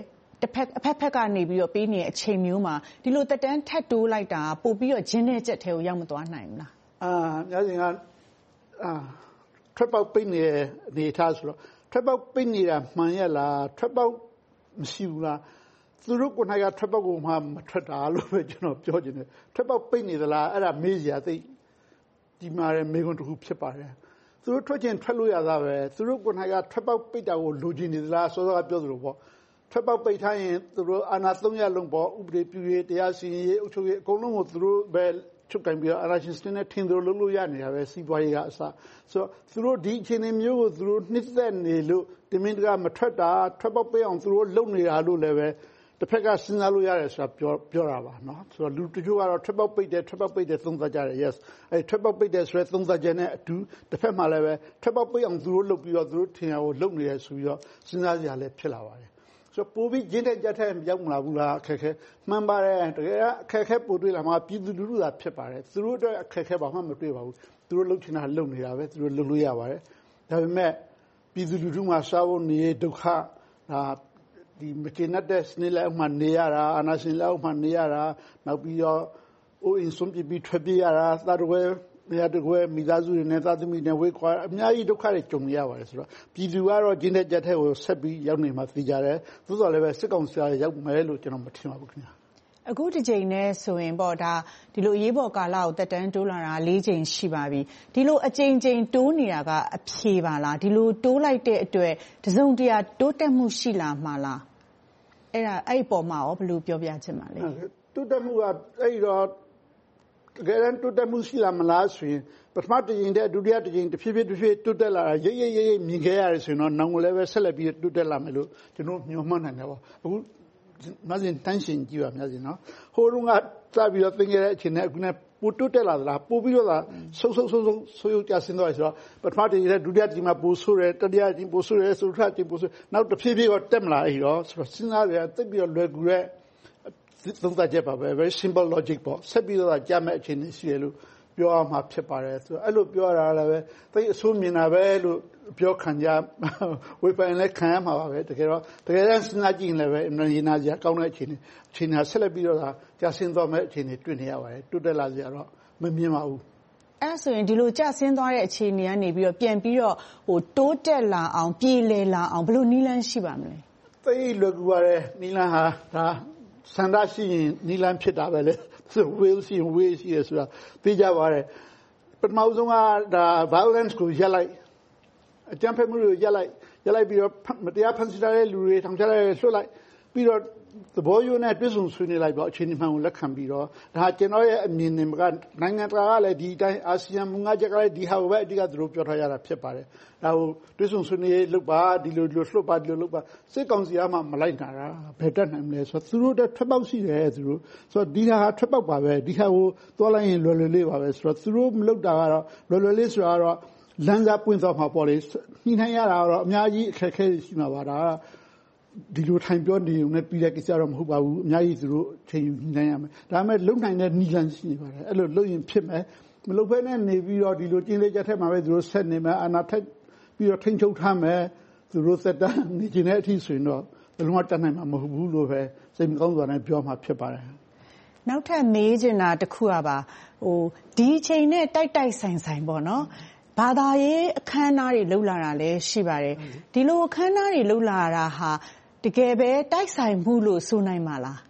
Speaker 11: ဖက်ကနေပြီးတော့ပေးနေတဲ့အချိန်မျိုးမှာဒီလိုတက်တန်းထပ်တိုးလိုက်တာပို့ပြီးတော့ဂျင်းတဲ့ချက်ထဲကိုရောက်မသွားနိုင်ဘူးလား
Speaker 1: များစဉ်ကထွက်ပေါက်ပိတ်နေတဲ့အနေအထားဆိုတော့ထွက်ပေါက်ပိတ်နေတာမှန်ရလားထွက်ပေါက်မရှိဘူးလားသူတို့ကိုယ်ကထွက်ပေါက်ကိုမှမထွက်တာလို့ပဲကျွန်တော်ပြောချင်တယ်ထွက်ပေါက်ပိတ်နေသလားအဲ့ဒါမေးစရာသိဒီမှာလည်းမေးခွန်းတစ်ခုဖြစ်ပါတယ်သူတို့ထွက်ချင်းထွက်လို့ရတာပဲသူတို့ကိုယ်ကထွက်ပေါက်ပိတ်တာကိုလိုချင်နေသလားစောစောကပြောသလိုပေါ့ထွက်ပေါက်ပိတ်ထားရင်သူတို့အာဏာ3ရပ်လုံးပေါ့ဥပဒေပြုရေးတရားစီရင်ရေးအုပ်ချုပ်ရေးအကုန်လုံးကိုသူတို့ပဲချုပ်ကင်ပြီးတော့အာဏာရှင်စနစ်နဲ့ထင်သလိုလုပ်လို့ရနေတာပဲစီးပွားရေးကအစဆိုတော့သူတို့ဒီအခြေအနေမျိုးကိုသူတို့နှစ်သက်နေလို့တမင်တကာမထွက်တာထွက်ပေါက်ပိတ်အောင်သူတို့လုပ်နေတာလို့လည်းပဲတစ်ဖက်ကစဉ်းစားလို့ရတယ်ဆိုတာပြောတာပါနော်ဆိုတော့လူတချို့ကတော့ထွက်ပေါက်ပိတ်တယ်သုံးသပ်ကြတယ် yes အဲထွက်ပေါက်ပိတ်တယ်ဆိုတဲ့သုံးသပ်ချက်နဲ့အတူတစ်ဖက်မှာလည်းပဲထွက်ပေါက်ပိတ်အောင်သူတို့လုပ်ပြီးတော့သူတို့ထင်ရကိုလုပ်နေတယ်ဆိုပြီးတော့စဉ်းစားကြရလဲဖြစ်လာပါတယ်ဆိုတော့ပိုပြီးကျင်းတဲ့ကြက်ထဲရောက်မလာဘူးလားအခက်ခဲမှန်ပါတယ်တကယ်အခက်ခဲပိုတွေ့လာမှာပြည်သူလူထုသာဖြစ်ပါတယ်သူတို့အတွက်အခက်ခဲဘာမှမတွေ့ပါဘူးသူတို့လုပ်ချင်တာလုပ်နေတာပဲသူတို့လုပ်လို့ရပါတယ်ဒါပေမဲ့ပြည်သူလူထုမှာစားဖို့နေဒုက္ခဒီမကျေနပ်တဲ့စနစ်လက်မှနေရတာအာဏာရှင်လက်မှနေရတာနောက်ပြီးတော့အိုးအိမ်ဆုံးပြီးထွက်ပြေးရတာသာတကွယ်မရတကွယ်မိသားစုတွေနဲ့သာသမီတွေဝေးခွာအများကြီးဒုက္ခတွေကြုံရပါတယ်ဆိုတော့ပြည်သူကတော့ကျင်းတဲ့ကြက်ထဲကိုဆက်ပြီးရောက်နေမှသိကြတယ်သို့တော်လည်းပဲစစ်ကောင်စီရောက်မယ်လို့ကျွန်တော်မထင်ပါဘူးခင်ဗျာ
Speaker 11: အခုတစ်ချိန်နဲ့ဆိုရင်ပေါ့ဒါဒီလိုရေးပေါ်ကာလကိုတက်တန်းတိုးလာတာ၄ချိန်ရှိပါပြီဒီလိုအချိန်ချင်းတိုးနေတာကအဖြေပါလားဒီလိုတိုးလိုက်တဲ့အတွက်တစုံတရာတိုးတက်မှုရှိလာမှာလားအဲ့ပေါ်မှာရောဘယ်လိုပြောပြချင်ပါလဲ
Speaker 1: တိုးတက်မှုကအဲ့တော့တကယ်တမ်းတိုးတက်မှုရှိလာမလားဆိုရင်ပထမတစ်ချိန်တည်းဒုတိယတစ်ချိန်တစ်ဖြည်းဖြည်းတိုးတက်လာတာရိပ်မြင်ခဲ့ရတယ်ဆိုရင်တော့နောင်လည်းပဲဆက်လက်ပြီးတိုးတက်လာမယ်လို့ကျွန်တော်မျှော်မှန်းနိုင်တယ်ပေါ့အခုမစင်တန်းရှင်ကြည့်ပါများစင်နော်ဟိုတုန်းကစပြီးတော့သင်ခဲ့တဲ့အချိန်နဲ့အခုနဲ့ပိုတိုးတက်လာသလားပိုပြီးတော့ဆုပ်ကျဆင်းသွားဆိုတော့ပထမတစ်ချိန်နဲ့ဒုတိယတစ်ချိန်မှာပိုဆိုးတယ်တတိယတစ်ချိန်ပိုဆိုးတယ်သုထတစ်ချိန်ပိုဆိုးနောက်တစ်ဖြည်းဖြည်းတော့တက်မလာအဲ့တော့ဆိုတော့စဉ်းစားရတိတ်ပြီးတော့လွယ်ကူတဲ့သုံးသပ်ချက်ပါပဲ very simple logic ပေါ့ဆက်ပြီးတော့ကြားမဲ့အခြေအနေရှိတယ်လို့ပြောရမှာဖြစ်ပါတယ်ဆိုတော့အဲ့လိုပြောရတာလည်းပဲသိအဆိုးမြင်တာပဲလို့ပြောခံကြဝေဖန်လည်းခံရမှာပါပဲတကယ်တော့စဉ်းစားကြည့်ရင်လည်းပဲအမှန်ရင်နာစရာကောင်းတဲ့အခြေအနေဆက်လက်ပြီးတော့ကြာဆင်းသွားမဲ့အခြေအနေတွေ့နေရပါတယ်တိုးတက်လာစရာတော့မမြင်ပါဘူး
Speaker 11: အဲ့ဆိုရင်ဒီလိုကြာဆင်းသွားတဲ့အခြေအနေကနေပြီးတော့ပြန်ပြီးတော့တိုးတက်လာအောင်ပြေလည်လာအောင်ဘယ်လိုနည်းလမ်းရှိပါမလဲ
Speaker 1: သိလွယ်ကူပါတယ်နည်းလမ်းဟာဒါစန္ဒရှိရင်နီလန်းဖြစ်တာပဲလေဝေးရှိရင်ဝေးရှိရဆိုတာသိကြပါတယ်ပထမဆုံးကဒါ violence ကိုရပ်လိုက်အကြမ်းဖက်မှုကိုရပ်လိုက်ပြီးတော့မတရားဖန်ဆီးထားတဲ့လူတွေထောင်ချတဲ့လွှတ်လိုက်ပြီးတော့သဘောရိုးနဲ့တွဲဆုံဆွေးနွေးလိုက်ပေါ့အခြေအနေမှန်ကိုလက်ခံပြီးတော့ဒါကျွန်တော်ရဲ့အမြင်နဲ့ကနိုင်ငံတကာကလည်းဒီအတိုင်းအာဆီယံမူငါးချက်ကလည်းဒီဟာကိုပဲအဓိကသူတို့ပြောထားရတာဖြစ်ပါတယ်ဒါကိုတွဲဆုံဆွေးနွေးလုပ်ပါဒီလိုလွှတ်ပါဒီလိုလုပ်ပါစစ်ကောင်စီကမှမလိုက်တာဘယ်တက်နိုင်မလဲဆိုတော့သူတို့ထွက်ပေါက်ရှိတယ်သူတို့ဆိုတော့ဒီဟာထွက်ပေါက်ပါပဲဒီဟာကိုသွားလိုက်ရင်လွယ်လေးပါပဲဆိုတော့သူတို့မလုပ်တာကတော့လွယ်လေးဆိုတာကတော့လမ်းစာပွင့်သွားမှာပေါ့လေနှိမ့်နှိုင်းရတာတော့အများကြီးအခက်အခဲရှိမှာပါဒါဒီလိုထိုင်ပြောနေုံနဲ့ပြီးတဲ့ကိစ္စတော့မဟုတ်ပါဘူးအများကြီးသူတို့ချိန်ယူနိုင်ရမယ်ဒါပေမဲ့လုံနိုင်တဲ့နီလန်ရှိနေပါတယ်အဲ့လိုလုံရင်ဖြစ်မယ်မလုံဖဲနဲ့နေပြီးတော့ဒီလိုကျင်းလေးချက်ထက်မှာပဲသူတို့ဆက်နေမယ်အာနာထက်ပြီးတော့ထိန်းချုပ်ထားမယ်သူတို့သက်တမ်းနေကျင်တဲ့အထိဆိုရင်တော့ဘယ်လိုမှတတ်နိုင်မှာမဟုတ်ဘူးလို့ပဲစိတ်မကောင်းစွာနဲ့ပြောမှာဖြစ်ပါတယ်
Speaker 11: နောက်ထပ်မေးချင်တာတစ်ခုကပါဒီချိန်နဲ့တိုက်ဆိုင်ပေါ့နော်ဘာသာရေးအခမ်းအနားတွေလုပ်လာတာလည်းရှိပါတယ်ဒီလိုအခမ်းအနားတွေလုပ်လာတာဟာတကယ်ပဲတိုက်ဆိုင်မှုလို့ဆိုနိုင်မှာလား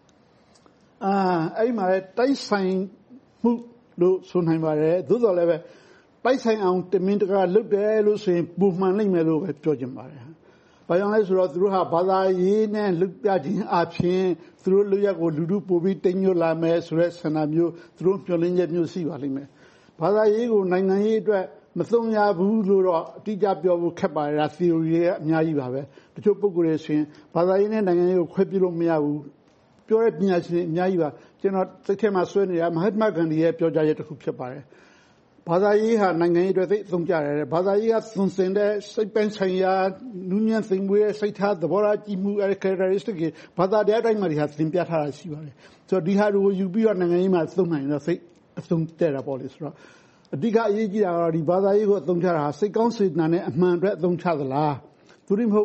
Speaker 1: အဲ့မှာလည်းတိုက်ဆိုင်မှုလို့ဆိုနိုင်ပါတယ်သို့တော်လည်းပဲတိုက်ဆိုင်အောင်တမင်တကာလုပ်တယ်လို့ဆိုရင်ပုံမှန်နိုင်မယ်လို့ပဲပြောချင်ပါတယ်ဘာကြောင့်လဲဆိုတော့သူတို့ဟာဘာသာရေးနဲ့လုပ်ပြခြင်းအပြင်သူတို့လူရက်ကိုလူထုပို့ပြီးတိမ်ညွတ်လာမယ်ဆိုတဲ့ဆန္ဒမျိုးသူတို့မျှော်လင့်ချက်မျိုးရှိပါလိမ့်မယ်ဘာသာရေးကိုနိုင်ငံရေးအတွက်မသုံးရဘူးလို့တော့အတိအကျပြောဖို့ခက်ပါတယ်ဒါ theory ရဲ့အများကြီးပါပဲတချို့ပုဂ္ဂိုလ်တွေဆိုရင်ဘာသာရေးနဲ့နိုင်ငံရေးကိုခွဲပြလို့မရဘူးပြောတဲ့ပညာရှင်တွေအများကြီးပါကျွန်တော်စိတ်ထဲမှာဆွဲနေတာမဟတ်မဂန္ဒီရဲ့ပြောကြားချက်တစ်ခုဖြစ်ပါတယ်ဘာသာရေးဟာနိုင်ငံရေးအတွက်သိအသုံးကျတယ်ဘာသာရေးကသွန်စင်တဲ့စိတ်ပိုင်းဆိုင်ရာနူးညံ့သိမ်မွေးတဲ့စိတ်ထားသဘောထားကြည်မှု characteristic တွေဘာသာတရားတိုင်းမှာဒီဟာသင်ပြထားတာရှိပါတယ်ဆိုတော့ဒီဟာတွေကိုယူပြီးတော့နိုင်ငံရေးမှာသုံးနိုင်တော့စိတ်အသုံးတဲ့တာပေါ့လေဆိုတော့အဓိကအရေးကြီးတာကတော့ဒီဘာသာရေးကိုအသုံးချတာဟာစိတ်ကောင်းစေတနာနဲ့အမှန်အတွက်အသုံးချသလားသူတို့မဟုတ်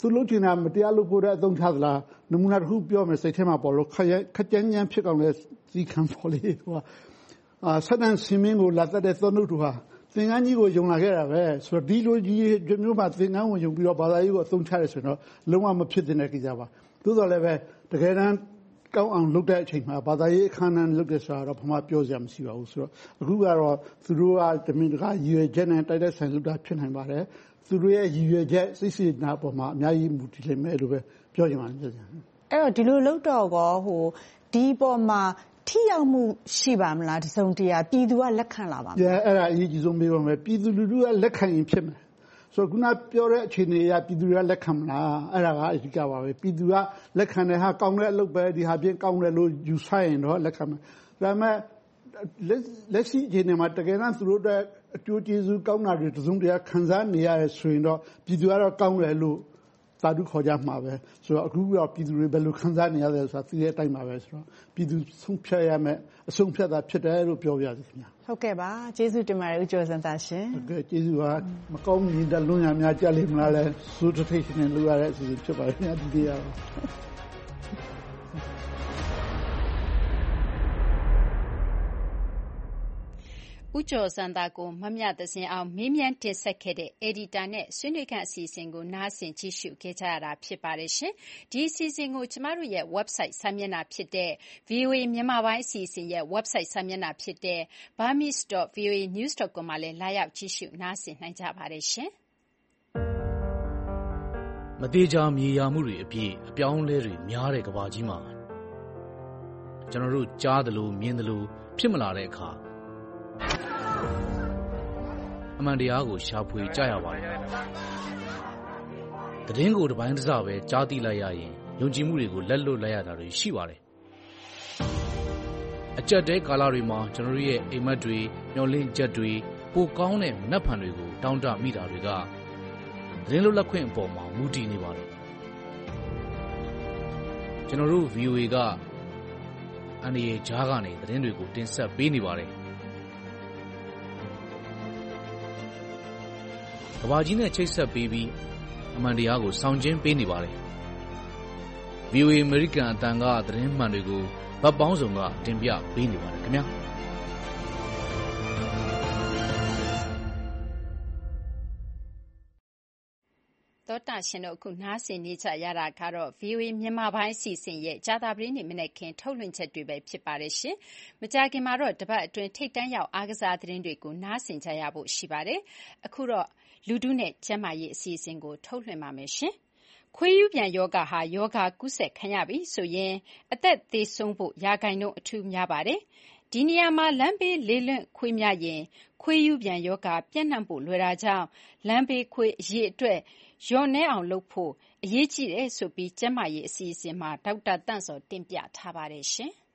Speaker 1: သူလုပ်ချင်တာမတရားလုပ်ဖို့တဲ့အသုံးချသလားနမူနာတစ်ခုပြောမယ်စိတ်ထဲမှာပေါ်လို့ခက်ကြမ်းကြမ်းဖြစ်ကောင်လဲစီခံပေါ်လေဆက်တန်စင်မင်းကိုလာတတ်တဲ့သောနုတို့ဟာသင်္ကန်းကြီးကိုယုံလာခဲ့တာပဲဆိုတော့ဒီလိုကြီးမျိုးမှာသင်္ကန်းကိုယုံပြီးတော့ဘာသာရေးကိုအသုံးချရဲဆိုတော့လုံးဝမဖြစ်တဲ့ကိစ္စပါသို့တော်လည်းပဲတကယ်တမ်းကောင်းအောင်လုပ်တဲ့အချိန်မှာဘာသာရေးအခမ်းအနားလုပ်တဲ့ဆိုတာတော့ဘာမှပြောစရာမရှိပါဘူးဆိုတော့အခုကတော့သူတို့ကတမင်တကာရည်ရွယ်ချက်နဲ့တိုက်တဲ့ဆိုင်လုပ်တာဖြစ်နိုင်ပါတယ်သူတို့ရဲ့ရည်ရွယ်ချက်စိတ်စေတနာပေါ်မှာအများကြီးမူတည်လိမ့်မယ်လို့ပဲပြောချင်ပါတယ်အဲ့
Speaker 11: တော့ဒီလိုလုပ်တော့ဒီပေါ်မှာထိရောက်မှုရှိပါမလားတစုံတရာပြည်သူကလက်ခံလာပါမလား
Speaker 1: အဲ့ဒါအရေးကြီးဆုံးပြောမယ်ပြည်သူလူထုကလက်ခံရင်ဖြစ်မယ်ဆိုတော့ခုနပြောတဲ့အခြေအနေအရပြည်သူတွေကလက်ခံမလားအဲ့ဒါကအဓိကပါပဲပြည်သူကလက်ခံတယ်ဟာကောင်းတဲ့အလုပ်ပဲဒီဟာပြင်ကောင်းတယ်လို့ယူဆရင်တော့လက်ခံမယ်ဒါပေမဲ့လက်ရှိအခြေအနေမှာတကယ်တမ်းသူတို့အကျိုးကျေးဇူးကောင်းတာတွေတစုံတရာခံစားနေရဆိုရင်တော့ပြည်သူကတော့ကောင်းတယ်လို့သာဓုခေါ်ကြမှာပဲဆိုတော့အခုတော့ပြည်သူတွေဘယ်လိုခံစားနေရလဲဆိုတာသိတဲ့အတိုင်းပါပဲဆိုတော့ပြည်သူဆုံးဖြတ်ရမယ်အဆုံးဖြတ်တာဖြစ်တယ်လို့ပြောပြရစီခင်ဗျာ
Speaker 11: ဟုတ်ကဲ့ပါကျေးဇူးတင်ပါတယ်ဦးကျော်စံသာရှင်
Speaker 1: ဟုတ်ကဲ့ကျေးဇူးပါမကောင်းမြင်တဲ့လွန်ရများကြလိမ့်မလားလဲစိုးထိတ်နေလို့ရတဲ့အစီအစဉ်ဖြစ်ပါတယ်ခင်ဗျာဒီနေ့ကတော့
Speaker 2: ဦးကျော်စံသာကိုမမြသဇင်အောင်မေးမြန်းတင်ဆက်ခဲ့တဲ့ Editor နဲ့ဆွေးနွေးခန်းအစီအစဉ်ကိုနားဆင်ကြည့်ရှုခဲ့ကြရတာဖြစ်ပါတယ်ရှင်။ဒီအစီအစဉ်ကိုကျမတို့ရဲ့ website စာမျက်နှာဖြစ်တဲ့ VOA မြန်မာပိုင်းအစီအစဉ်ရဲ့ website စာမျက်နှာဖြစ်တဲ့ burmese.voanews.com မှာလည်းလာရောက်ကြည့်ရှုနားဆင်နိုင်ကြပါတယ်ရှင်
Speaker 5: ။မသေးချာမြေယာမှုတွေအပြည့်အပြောင်းအလဲတွေများတဲ့ကမ္ဘာကြီးမှာကျွန်တော်တို့ကြားသလိုမြင်သလိုဖြစ်မလာတဲ့အခါအမှန်တရားကိုရှာဖွေကြရပါတယ်။သတင်းကိုတစ်ပိုင်းတစ်စပဲကြားသိလိုက်ရရင်ယုံကြည်မှုတွေကိုလက်လွတ်လိုက်ရတာတွေရှိပါတယ်။အကြက်တဲကာလတွေမှာကျွန်တော်တို့ရဲ့အိမ်မက်တွေမျောလင့်ချက်တွေပိုကောင်းတဲ့မနှက်ဖန်တွေကိုတောင်းတမိတာတွေကသတင်းလွတ်လပ်ခွင့်အပေါ်မှာမူတည်နေပါတယ်။ကျွန်တော်တို့ VOA ကအန်ဒီရဲ့ဂျားကနေသတင်းတွေကိုတင်ဆက်ပေးနေပါတယ်။ကမ္ဘာကြီးနဲ့ချိတ်ဆက်ပေးပြီးအမှန်တရားကိုဆောင်ကျဉ်ပေးနေပါတယ်။ VOA American အတန်ကသတင်းမှန်တွေကိုဗတ်ပေါင်းစုံကတင်ပြပေးနေပါတယ်ခင်ဗျာ။
Speaker 2: သောတာရှင်တို့အခုနားဆင်နေကြရတာကတော့ VOA မြန်မာပိုင်းအစီအစဉ်ရဲ့ကြာသပတေးနေ့မနက်ခင်းထုတ်လွှင့်ချက်တွေပဲဖြစ်ပါတယ်ရှင်။မကြာခင်မှာတော့တပတ်အတွင်းထိပ်တန်းရောက်အားကစားသတင်းတွေကိုနားဆင်ကြရဖို့ရှိပါတယ်။အခုတော့လူထုနဲ့ကျန်းမာရေးအစီအစဉ်ကိုထုတ်လွှင့်ပါမယ်ရှင်။ခွေးယူပြန်ယောဂဟာယောဂကူးစက်ခံရပြီဆိုရင်အသက်သေဆုံးဖို့ရာခိုင်နှုန်းအထူးများပါတယ်။ဒီနေရာမှာလမ်းဘေးလေးလွင့်ခွေးများရင်ခွေးယူပြန်ယောဂပြန့်နှံ့ဖို့လွယ်တာကြောင့်လမ်းဘေးခွေးအရေအတွက်လျော့နည်းအောင်လုပ်ဖို့အရေးကြီးတယ်ဆိုပြီးကျန်းမာရေးအစီအစဉ်မှာဒေါက်တာတန့်စောတင်ပြထားပါတယ်ရှင်။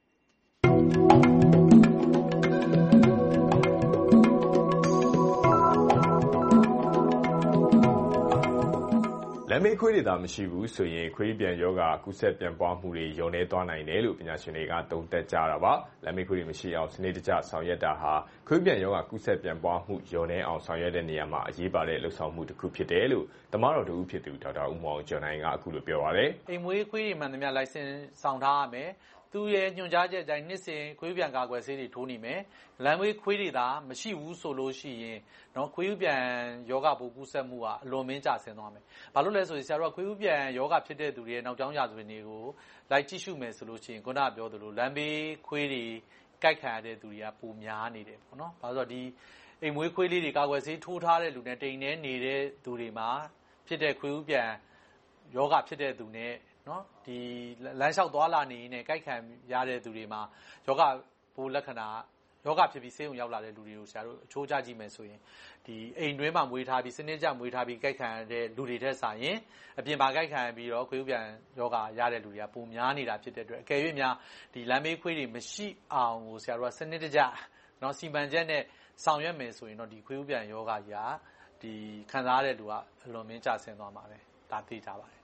Speaker 22: လမ်းဘေးခွေးတွေသာမရှိဘူးဆိုရင်ခွေးပြန်ယောဂကူးစက်ပြန့်ပွားမှုတွေလျော့နည်းသွားနိုင်တယ်လို့ပညာရှင်တွေကသုံးသပ်ကြတာပါ။လမ်းဘေးခွေးတွေမရှိအောင်စနစ်တကျဆောင်ရွက်တာဟာခွေးပြန်ယောဂကူးစက်ပြန့်ပွားမှုလျော့နည်းအောင်ဆောင်ရွက်တဲ့နေရာမှာအရေးပါတဲ့လှုပ်ဆောင်မှုတစ်ခုဖြစ်တယ်လို့သမားတော်တို့ဖြစ်သူဒေါက်တာဦးမောင်ကျော်နိုင်ကအခုလိုပြောပါတယ်
Speaker 23: ။အိမ်မွေးခွေးတွေမှန်သမျှလိုင်စင်ဆောင်ထားရမယ်။သူ့ရဲ့ညွှန်ကြားချက်အတိုင်းနှစ်စဉ်ခွေးပြန်ကာကွယ်ဆေးတွေထိုးနေမယ်။လမ်းဘေးခွေးတွေသာမရှိဘူးဆိုလို့ရှိရင်ခွေးပြန်ယောဂပိုးကူးစက်မှုကအလွန်မင်းကျဆင်းသွားမယ်။ဘာလို့လဲဆိုရင်ဆရာတို့ကခွေးပြန်ယောဂဖြစ်တဲ့သူတွေရဲ့နောက်ကြောင်းရာဇဝင်တွေကိုလိုက်ကြည့်ရှုမယ်ဆိုလို့ရှိရင်ခုနကပြောသလိုလမ်းဘေးခွေးတွေကြိုက်ခံရတဲ့သူတွေကပိုများနေတယ်ပေါ့နော်။ဘာလို့ဆိုတော့ဒီအိမ်မွေးခွေးလေးတွေကာကွယ်ဆေးထိုးထားတဲ့လူနဲ့တိမ်နေနေတဲ့သူတွေမှာဖြစ်တဲ့ခွေးပြန်ယောဂဖြစ်တဲ့သူနဲ့ဒီလမ်းလျှောက်သွားလာနေနေကြိုက်ခံရတဲ့သူတွေမှာယောဂပိုးလက္ခဏာယောဂဖြစ်ပြီးဆေးရုံရောက်လာတဲ့လူတွေကိုဆရာတို့အချိုးကျကြည့်မယ်ဆိုရင်ဒီအိမ်တွင်းမှာမွေးထားပြီးစနစ်ကျမွေးထားပြီးကြိုက်ခံရတဲ့လူတွေထက်စာရင်အပြင်မှာကြိုက်ခံရပြီးတော့ခွေးပြန်ယောဂရတဲ့လူတွေကပိုများနေတာဖြစ်တဲ့အတွက်အကယ်၍များဒီလမ်းဘေးခွေးတွေမရှိအောင်ကိုဆရာတို့ကစနစ်တကျစီမံချက်နဲ့ဆောင်ရွက်မယ်ဆိုရင်တော့ဒီခွေးပြန်ယောဂကြီးကဒီခံစားရတဲ့လူကအလွန်မင်းကျဆင်းသွားမှာပဲဒါသိကြပါတယ်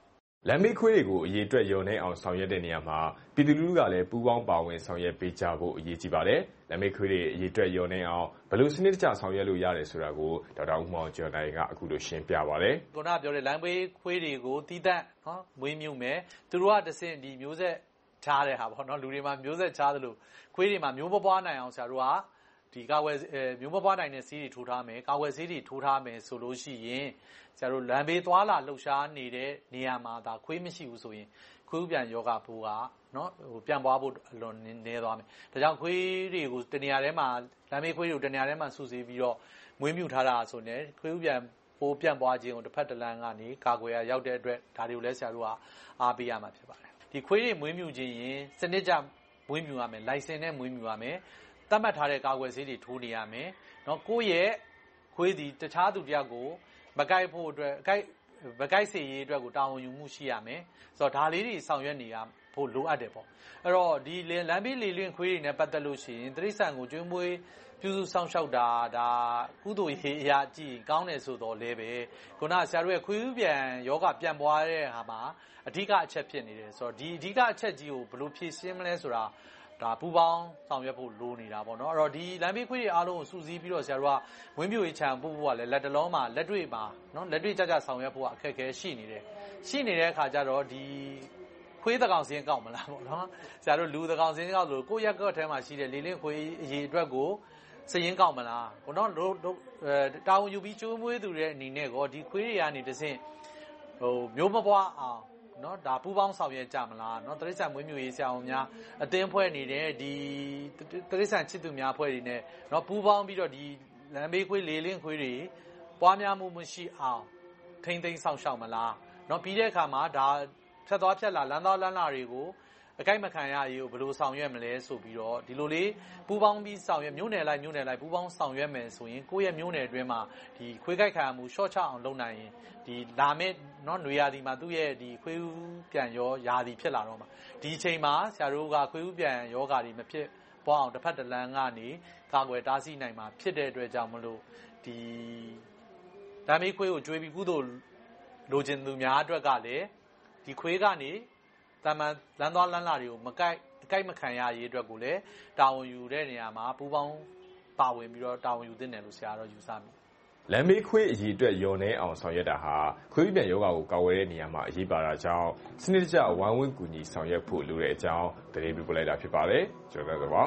Speaker 22: လမ်းဘေးခွေးတွေကိုအရေးအတွက်လျော်နှဲအောင်ဆောင်ရွက်တဲ့နေရာမှာပြည်သူလူထုကလည်းပူးပေါင်းပါဝင်ဆောင်ရွက်ပေးကြဖို့အရေးကြီးပါတယ်။လမ်းဘေးခွေးတွေအရေးအတွက်လျော်နှဲအောင်ဘယ်လိုစနစ်တကျဆောင်ရွက်လို့ရတယ်ဆိုတာကိုဒေါက်တာဦးမောင်ကျော်နိုင်ကအခုလိုရှင်းပြပါတယ်
Speaker 23: ။ခုနပြောတဲ့လမ်းဘေးခွေးတွေကိုတီးသန့်မွေးမြူမယ်။သူတို့ကတစ်ဆင့်ဒီမျိုးဆက်ချားတဲ့ဟာပေါ့နော်လူတွေမှာမျိုးဆက်ချားသလိုခွေးတွေမှာမျိုးမပွားနိုင်အောင်ဆရာတို့ကဒီကာဝယ်မျိုးမပွားနိုင်တဲ့ဆေးတွေထိုးထားမယ်ကာဝယ်ဆေးတွေထိုးထားမယ်ဆိုလို့ရှိရင်ဆရာတို့လမ်းဘေးသွားလာလှုပ်ရှားနေတဲ့နေရာမှာဒါခွေးမရှိဘူးဆိုရင်ခွေးဥပြန်ယောဂပိုးကနော်ပြန်ပွားဖို့အလွန်နည်းသွားမယ်ဒါကြောင့်ခွေးတွေကိုတနေရာထဲမှာလမ်းဘေးခွေးတွေကိုတနေရာထဲမှာစုစည်းပြီးတော့မွေးမြူထားတာဆိုရင်ခွေးဥပြန်ပိုးပြန်ပွားခြင်းကိုတစ်ဖက်တစ်လမ်းကနေကာကွယ်ရရောက်တဲ့အတွက်ဒါတွေကိုလည်းဆရာတို့ကအားပေးရမှာဖြစ်ပါတယ်ဒီခွေးတွေမွေးမြူခြင်းရင်စနစ်ကျမွေးမြူရမယ်လိုင်စင်နဲ့မွေးမြူရမယ်သတ်မှတ်ထားတဲ့ကာကွယ်ဆေးတွေထိုးနေရမယ်နော်ကိုယ့်ရဲ့ခွေးသည်တခြားသူတယောက်ကိုမကိုက်ဖို့အတွက်မကိုက်စေရေးအတွက်ကိုတာဝန်ယူမှုရှိရမယ်ဆိုတော့ဒါလေးတွေဆောင်ရွက်နေရဖို့လိုအပ်တယ်ပေါ့အဲ့တော့ဒီလမ်းဘေးလေလွင့်ခွေးတွေနဲ့ပတ်သက်လို့ရှိရင်တိရစ္ဆာန်ကိုကျွေးမွေးပြုစုစောင့်ရှောက်တာဒါကုသိုလ်ရေးအရာကြည့်ကောင်းတယ်ဆိုတော့လည်းပဲခုနဆရာတို့ရဲ့ခွေးဥပြန်ယောဂပြန်ပွားတဲ့ဟာမှာအဓိကအချက်ဖြစ်နေတယ်ဆိုတော့ဒီအဓိကအချက်ကြီးကိုဘယ်လိုဖြေရှင်းမလဲဆိုတာဒါပူပေါင်းဆောင်ရွက်ဖို့လိုနေတာပေါ့နော်အဲ့တော့ဒီလမ်းဘေးခွေးတွေအားလုံးကိုစုစည်းပြီးတော့ဆရာတို့ကဝင်းပြိုရေးချံပို့ဖို့ကလည်းလက်တလုံးမှာလက်တွေ့မှာနော်လက်တွေ့ကြကြဆောင်ရွက်ဖို့အခက်အခဲရှိနေတဲ့အခါကျတော့ဒီခွေးတကောင်စင်းကောက်မလားပေါ့နော်ဆရာတို့လူတကောင်စင်းကောက်လို့ကိုယ့်ရက်ကွက်ထဲမှာရှိတဲ့လေလင့်ခွေးအရေးအတွက်ကိုစရင်ကောက်မလားဘောနော်တာဝန်ယူပြီးချိုးမွေးသူတဲ့အနေနဲ့ကောဒီခွေးတွေကနေတဆင့်မျိုးမပွားအောင်နော်ဒါပူပေါင်းဆောင်ရွက်ကြမလားနော်တိရစ္ဆာန်မွေးမြူရေးဆရာဝန်များအသင်းဖွဲ့နေတဲ့ဒီတိရစ္ဆာန်ချစ်သူများဖွဲ့တွေနဲ့နော်ပူပေါင်းပြီးတော့ဒီလမ်းဘေးခွေးလေလင့်ခွေးတွေပွားများမှုမရှိအောင်ထိမ့်သိမ်းဆောင်ရှောက်မလားနော်ပြီးတဲ့အခါမှာဒါဖြတ်သွားဖြတ်လာလမ်းသွားလမ်းလာတွေကိုအကိုက်မခံရရေးကိုဘယ်လိုဆောင်ရွက်မလဲဆိုပြီးတော့ဒီလိုလေးပူပေါင်းပြီးဆောင်ရွက်မြို့နယ်လိုက်ပူပေါင်းဆောင်ရွက်မယ်ဆိုရင်ကိုယ့်ရဲ့မြို့နယ်အတွင်းမှာဒီခွေးကိုက်ခံရမှုရှော့ချအောင်လုပ်နိုင်ရင်ဒီလာမယ့်နော်နွေရာသီမှာသူ့ရဲ့ဒီခွေးဥပြန်ရောရာသီဖြစ်လာတော့မှာဒီအချိန်မှာဆရာတို့ကခွေးဥပြန်ယောဂါတွေမဖြစ်ပွားအောင်တစ်ဖက်တစ်လမ်းကနေကာကွယ်တားဆီးနိုင်မှာဖြစ်တဲ့အတွက်ကြောင့်မလို့ဒီဓာမေးခွေးကိုကျွေးပြီးကုသိုလ်လိုချင်သူများအတွက်ကလည်းဒီခွေးကနေတမန်လမ်းသွားလမ်းလာတွေကိုအကိုက်မခံရရေးအတွက်ကိုလည်းတာဝန်ယူတဲ့နေရာမှာပူပေါင်းပါဝင်ပြီးတော့တာဝန်ယူသင့်တယ်လို့ဆရာတော်ယူဆမိတယ်
Speaker 22: လမ်းဘေးခွေးအရေးအတွက်လျော်နှဲအောင်ဆောင်ရွက်တာဟာခွေးပြန်ယောဂါကိုကာကွယ်တဲ့နေရာမှာအရေးပါတာကြောင့်စနစ်တကျဝိုင်းဝန်းကူညီဆောင်ရွက်ဖို့လိုတဲ့အကြောင်းသတင်းပေးပို့လိုက်တာဖြစ်ပါတယ်ကျွန်တော်တို့ပါ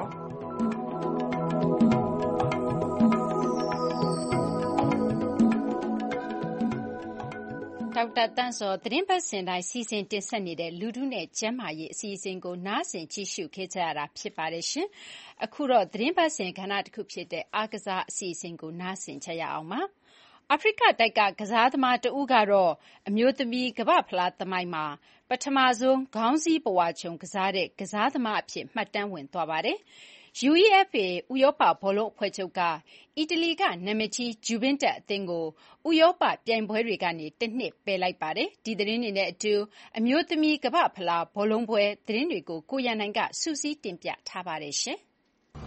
Speaker 2: ဒေါက်တာတန့်စောသတင်းပတ်စဉ်တိုင်းစီစဉ်တင်ဆက်နေတဲ့လူထုနဲ့ကျန်းမာရေးအစီအစဉ်ကိုနားဆင်ကြည့်ရှုခဲ့ကြရတာဖြစ်ပါတယ်ရှင်။အခုတော့သတင်းပတ်စဉ်ကဏ္ဍတစ်ခုဖြစ်တဲ့အားကစားအစီအစဉ်ကိုနားဆင်ကြရအောင်ပါ။အာဖရိကတိုက်ကကစားသမားတဦးကတော့အမျိုးသမီးကမ္ဘာ့ဖလားသမိုင်းမှာပထမဆုံးခေါင်းစည်းပဝါချုံကစားတဲ့ကစားသမားအဖြစ်မှတ်တမ်းဝင်သွားပါတယ်။ UEFA ဥရောပဘောလုံးအဖွဲ့ချုပ်ကအီတလီကနာမည်ကြီးဂျူဗင်တက်အသင်းကိုဥရောပပြိုင်ပွဲတွေကနေတစ်နှစ်ပယ်လိုက်ပါတယ်။ဒီသတင်းတွေနဲ့အတူအမျိုးသမီးကမ္ဘာ့ဖလားဘောလုံးပွဲသတင်းတွေကိုကိုရန်နိုင်ကစုစည်းတင်ပြထားပါတယ်ရှင်။